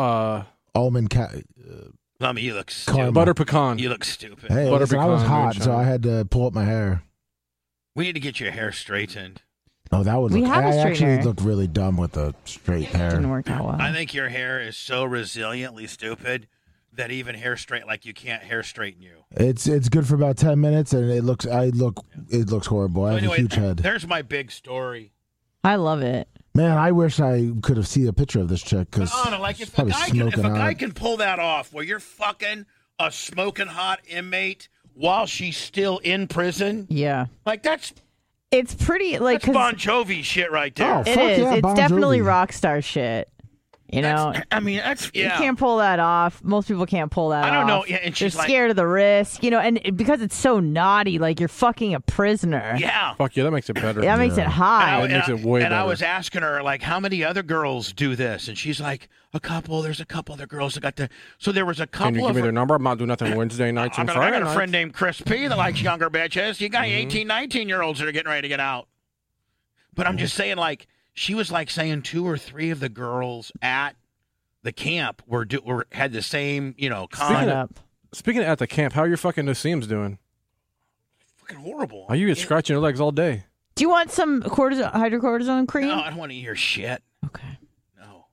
almond cat. Lummy, you look stupid. Caramel. butter pecan. You look stupid. Hey, Butter listen, I was pecan hot, moonshine. so I had to pull up my hair. We need to get your hair straightened. Oh, that would We look. have a I straight actually hair. looked really dumb with the straight hair. Didn't work out well. I think your hair is so resiliently stupid that even hair straight, like you can't hair straighten you. It's good for about 10 minutes, and it looks horrible. I have Anyway, a huge head. there's my big story. I love it. Man, I wish I could have seen a picture of this chick because Anna, like if a guy can pull that off, where you're fucking a smoking hot inmate while she's still in prison, Yeah. like that's It's pretty, like, that's Bon Jovi shit right there. Oh, it fuck is. yeah, It's Bon definitely Jovi. rock star shit. You know, I mean, that's you yeah. can't pull that off. Most people can't pull that off. I don't know. Yeah, and she's They're like, scared of the risk, you know, and because it's so naughty, like you're fucking a prisoner. yeah. Fuck yeah, that makes it better. That makes it hot. That makes it way and I better. was asking her, like, how many other girls do this? And she's like, a couple. There's a couple other girls that got the. So there was a couple Can you of give me her- their number? I'm not doing nothing Wednesday nights and I Friday got a nights. friend named Chris P that likes younger bitches. You got 18, 19-year-olds that are getting ready to get out. But I'm just saying, like, she was like saying 2 or 3 of the girls at the camp had the same, you know, Speaking of at the camp, how are your fucking Naseems doing? fucking horrible. Are you scratching your legs all day? Do you want some hydrocortisone cream? No, I don't want to eat your shit. Okay. No,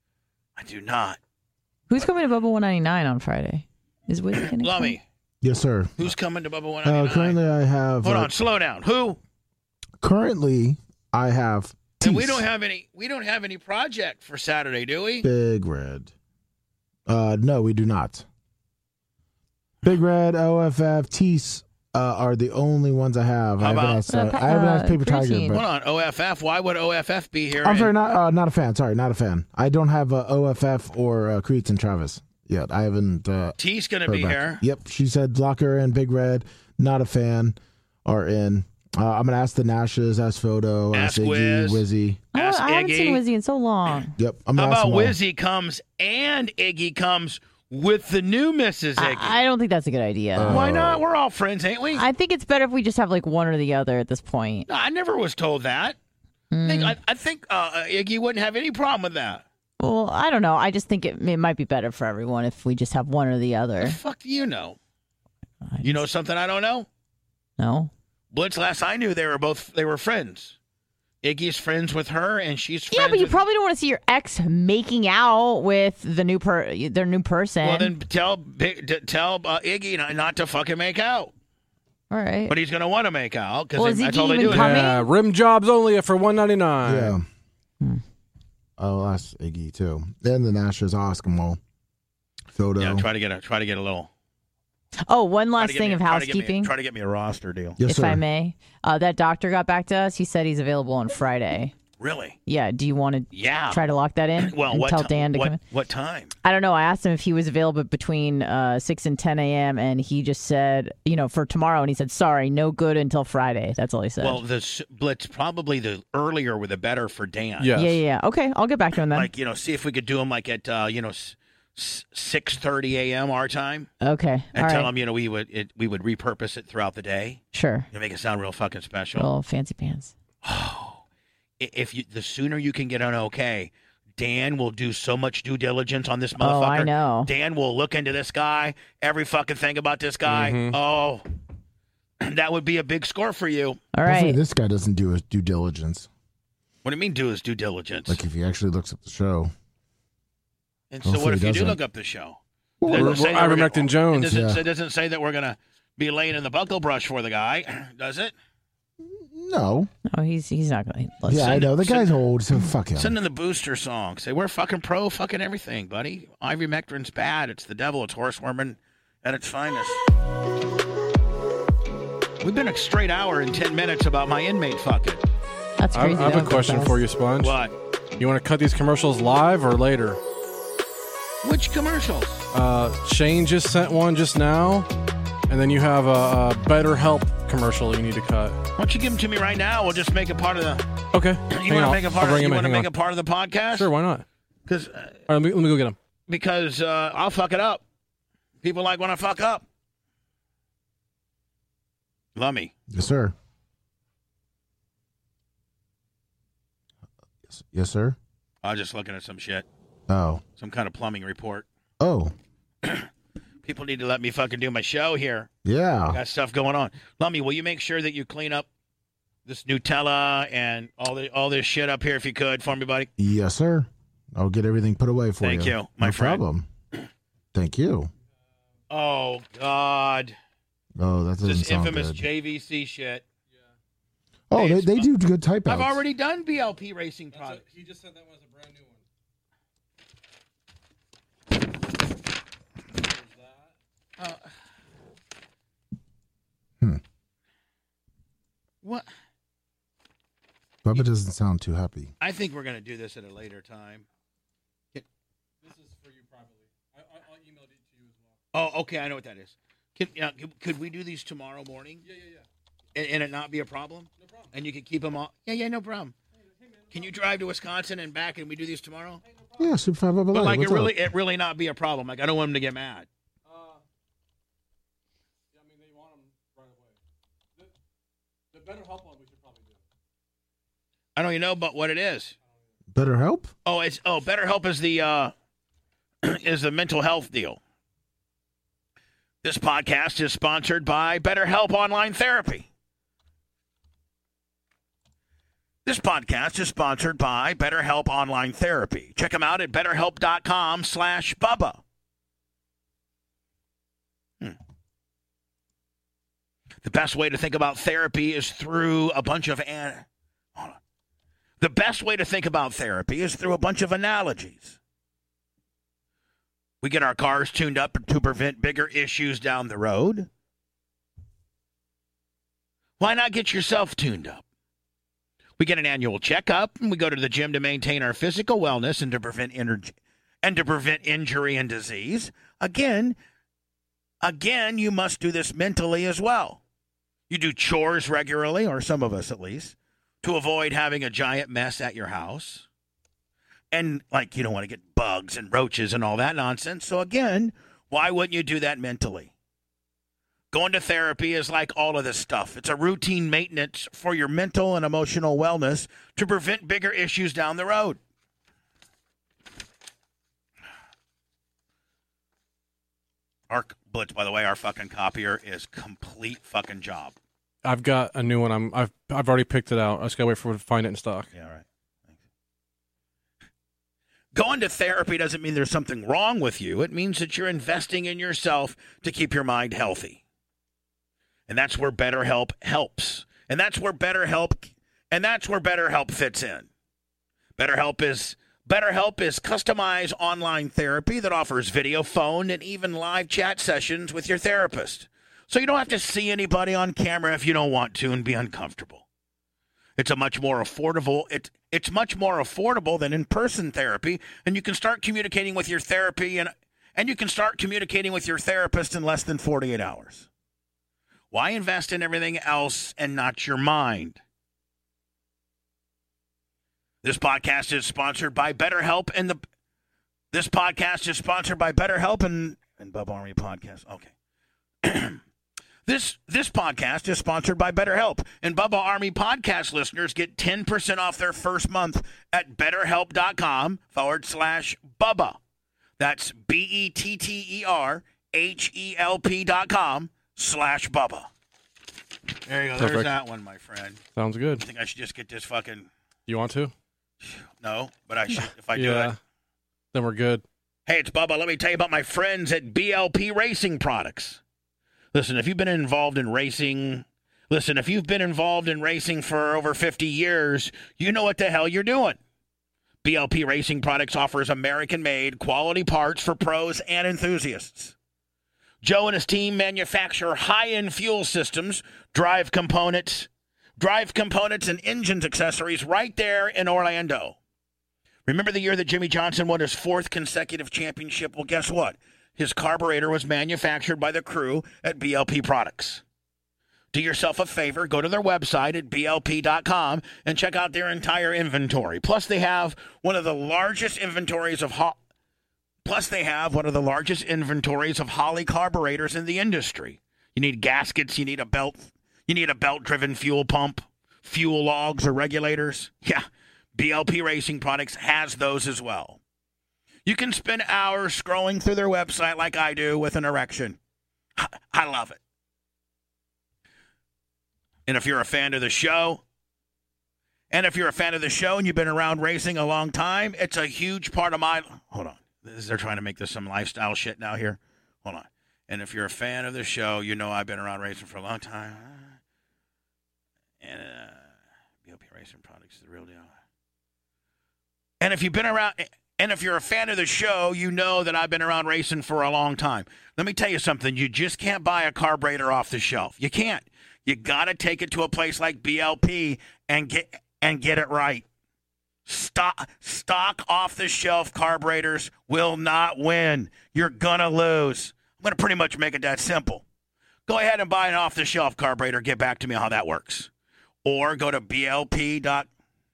I do not. Who's coming to Bubba 199 on Friday? Is Wiz going to Lummy, Yes, sir. who's coming to Bubba 199? Currently, I have. Hold on, slow down. Who? Currently, I have. And we Tease. don't have any. We don't have any project for Saturday, do we? Big Red. No, we do not. Big Red, OFF, Tease are the only ones I have. How I haven't about- asked, I haven't asked Paper Tiger, Hold but on, OFF. Why would OFF be here? I'm sorry, not a fan. Sorry, not a fan. I don't have OFF or Creeds and Travis yet. I haven't. T's gonna heard be back. here. Yep, she said Locker and Big Red, not a fan, are in. I'm gonna ask the Nashes, ask Photo, ask Iggy, Wiz. Wizzy. I haven't seen Wizzy in so long. Yep, I'm How gonna ask about them all. Wizzy comes and Iggy comes with the new Mrs. Iggy? I don't think that's a good idea. Why not? We're all friends, ain't we? I think it's better if we just have like one or the other at this point. No, I never was told that. I think Iggy wouldn't have any problem with that. Well, I don't know. I just think it might be better for everyone if we just have one or the other. The fuck do you know? You know something I don't know? No. Blitz, last I knew, they were friends. Iggy's friends with her, and she's friends Yeah, but you with... probably don't want to see your ex making out with their new person. Well, then tell Iggy not to fucking make out. All right. But he's going to want to make out because Well, is that's Iggy all they even do. coming? Yeah, rim jobs only for $199. Yeah. Oh, that's Iggy too. Then the Nashes, I'll ask them all. Photo. Yeah, try to get a little. Oh, one try last to get thing me- of try to get me- housekeeping, Try to get me a roster deal. Yes, if sir. I may. That doctor got back to us. He said he's available on Friday. Really? Yeah. Do you want to try to lock that in? Well, and what tell ti- Dan to what, come in? What time? I don't know. I asked him if he was available between 6 and 10 a.m. and he just said, for tomorrow. And he said, sorry, no good until Friday. That's all he said. Well, Blitz, probably the earlier the better for Dan. Yeah. Okay. I'll get back to him then. Like, see if we could do them like at, 6:30 a.m. our time. Okay. And All tell right. them, you know, we would repurpose it throughout the day. Sure. To make it sound real fucking special. Real fancy pants. The sooner you can get an okay, Dan will do so much due diligence on this motherfucker. Oh, I know. Dan will look into this guy, every fucking thing about this guy. Mhm. Oh, that would be a big score for you. All Hopefully right. this guy doesn't do his due diligence. What do you mean do his due diligence? Like if he actually looks at the show. And so hopefully what if he you do doesn't. look up the show? Well, It doesn't say that we're gonna- Ivermectin Jones. It doesn't say that we're going to be laying in the buckle brush for the guy, does it? No. Oh, he's not going to listen. Yeah, I know. The guy's old, so fuck him. Send in the booster song. Say, we're fucking pro fucking everything, buddy. Ivermectin's bad. It's the devil. It's horseworm at its finest. We've been a straight hour and 10 minutes about my inmate fucking. That's I crazy. have a though. question for you, Sponge. What? You want to cut these commercials live or later? Which commercials? Shane just sent one just now, and then you have a BetterHelp commercial you need to cut. Why don't you give them to me right now? We'll just make it part of the. Okay. You want to make it part? You want to make it part of the podcast? Sure, why not? Because All right, let me go get him. because I'll fuck it up. People like when I fuck up. Lummy. Yes, sir. Yes, sir. I was just looking at some shit. Oh. Some kind of plumbing report. Oh. People need to let me fucking do my show here. Yeah. I got stuff going on. Lummy, will you make sure that you clean up this Nutella and all this shit up here if you could for me, buddy? Yes, sir. I'll get everything put away for you. Thank you, my no friend. problem. Thank you. Oh, God. Oh, that doesn't This sound infamous good. JVC shit. Oh, they do good type outs. I've already done BLP racing products. He just said that was a brand new one. What? Bubba doesn't sound too happy. I think we're going to do this at a later time. This is for you privately. I'll email it to you as well. Oh, okay. I know what that is. Could we do these tomorrow morning? Yeah. And it not be a problem? No problem. And you can keep them all? Yeah, no problem. Can you drive to Wisconsin and back and we do these tomorrow? Yeah, Super 5 Bubba But Live. like What's up? it really not be a problem. Like I don't want them to get mad. Yeah, I mean, they want them right away. The BetterHelp one we should probably do. I don't even know but what it is. Better help? BetterHelp is the is the mental health deal. This podcast is sponsored by BetterHelp Online Therapy. This podcast is sponsored by BetterHelp Online Therapy. Check them out at betterhelp.com/Bubba. The best way to think about therapy is through a bunch of The best way to think about therapy is through a bunch of analogies. We get our cars tuned up to prevent bigger issues down the road. Why not get yourself tuned up? We get an annual checkup, and we go to the gym to maintain our physical wellness and to prevent injury and disease. Again, you must do this mentally as well. You do chores regularly, or some of us at least, to avoid having a giant mess at your house. And, like, you don't want to get bugs and roaches and all that nonsense. So, again, why wouldn't you do that mentally? Going to therapy is like all of this stuff. It's a routine maintenance for your mental and emotional wellness to prevent bigger issues down the road. Our Blitz, by the way, our fucking copier is complete fucking job. I've got a new one. I've already picked it out. I just gotta wait for it to find it in stock. Yeah, all right. Thanks. Going to therapy doesn't mean there's something wrong with you. It means that you're investing in yourself to keep your mind healthy. And that's where BetterHelp helps. And that's where BetterHelp fits in. BetterHelp is customized online therapy that offers video, phone, and even live chat sessions with your therapist. So you don't have to see anybody on camera if you don't want to and be uncomfortable. It's much more affordable than in-person therapy, and you can start communicating with your therapy and you can start communicating with your therapist in less than 48 hours. Why invest in everything else and not your mind? This podcast is sponsored by BetterHelp, and This podcast is sponsored by BetterHelp and Bubba Army Podcast. Okay. This podcast is sponsored by BetterHelp, and Bubba Army Podcast listeners get 10% off their first month at BetterHelp.com/Bubba. That's BetterHelp.com/Bubba. There you go. Perfect. There's that one, my friend. Sounds good. I think I should just get this fucking... You want to? No, but I should if I do it. Then we're good. Hey, it's Bubba. Let me tell you about my friends at BLP Racing Products. Listen, if you've been involved in racing for over 50 years, you know what the hell you're doing. BLP Racing Products offers American-made quality parts for pros and enthusiasts. Joe and his team manufacture high-end fuel systems, drive components, and engines accessories right there in Orlando. Remember the year that Jimmy Johnson won his 4th consecutive championship? Well, guess what? His carburetor was manufactured by the crew at BLP Products. Do yourself a favor, go to their website at blp.com and check out their entire inventory. Plus, they have one of the largest inventories of Holley carburetors in the industry. You need gaskets, you need a belt-driven fuel pump, fuel logs or regulators. Yeah, BLP Racing Products has those as well. You can spend hours scrolling through their website like I do with an erection. I love it. And if you're a fan of the show, and you've been around racing a long time, it's a huge part of my... Hold on. They're trying to make this some lifestyle shit now here. Hold on. And if you're a fan of the show, you know I've been around racing for a long time. And BLP Racing Products is the real deal. And if you're a fan of the show, you know that I've been around racing for a long time. Let me tell you something. You just can't buy a carburetor off the shelf. You can't. You got to take it to a place like BLP and get it right. Stock off-the-shelf carburetors will not win. You're going to lose. I'm going to pretty much make it that simple. Go ahead and buy an off-the-shelf carburetor. Get back to me how that works. Or go to blp.com.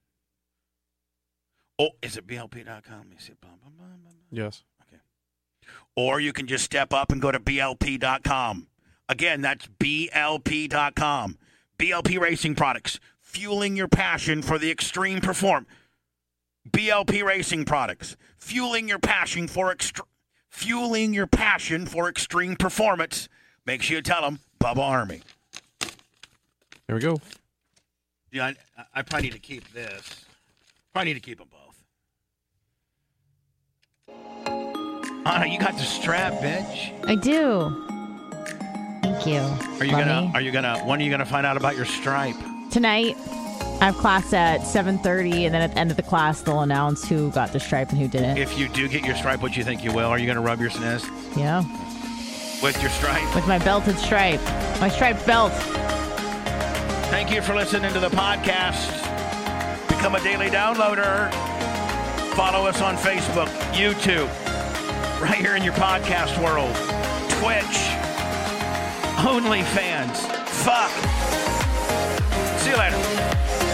Oh, is it blp.com? Let me see. Yes. Okay. Or you can just step up and go to blp.com. Again, that's blp.com. BLP Racing Products, fueling your passion for the extreme performance. BLP Racing Products, fueling your passion for extreme performance. Make sure you tell them Bubba Army. There we go. Yeah, I probably need to keep this. Probably need to keep them both. Anna, you got the strap, bitch. I do. Thank you. When are you gonna find out about your stripe? Tonight. I have class at 7:30, and then at the end of the class, they'll announce who got the stripe and who didn't. If you do get your stripe, what do you think you will? Are you going to rub your sniz? Yeah. With your stripe? With my belted stripe. My striped belt. Thank you for listening to the podcast. Become a daily downloader. Follow us on Facebook, YouTube, right here in your podcast world, Twitch, OnlyFans. Fuck. See you later.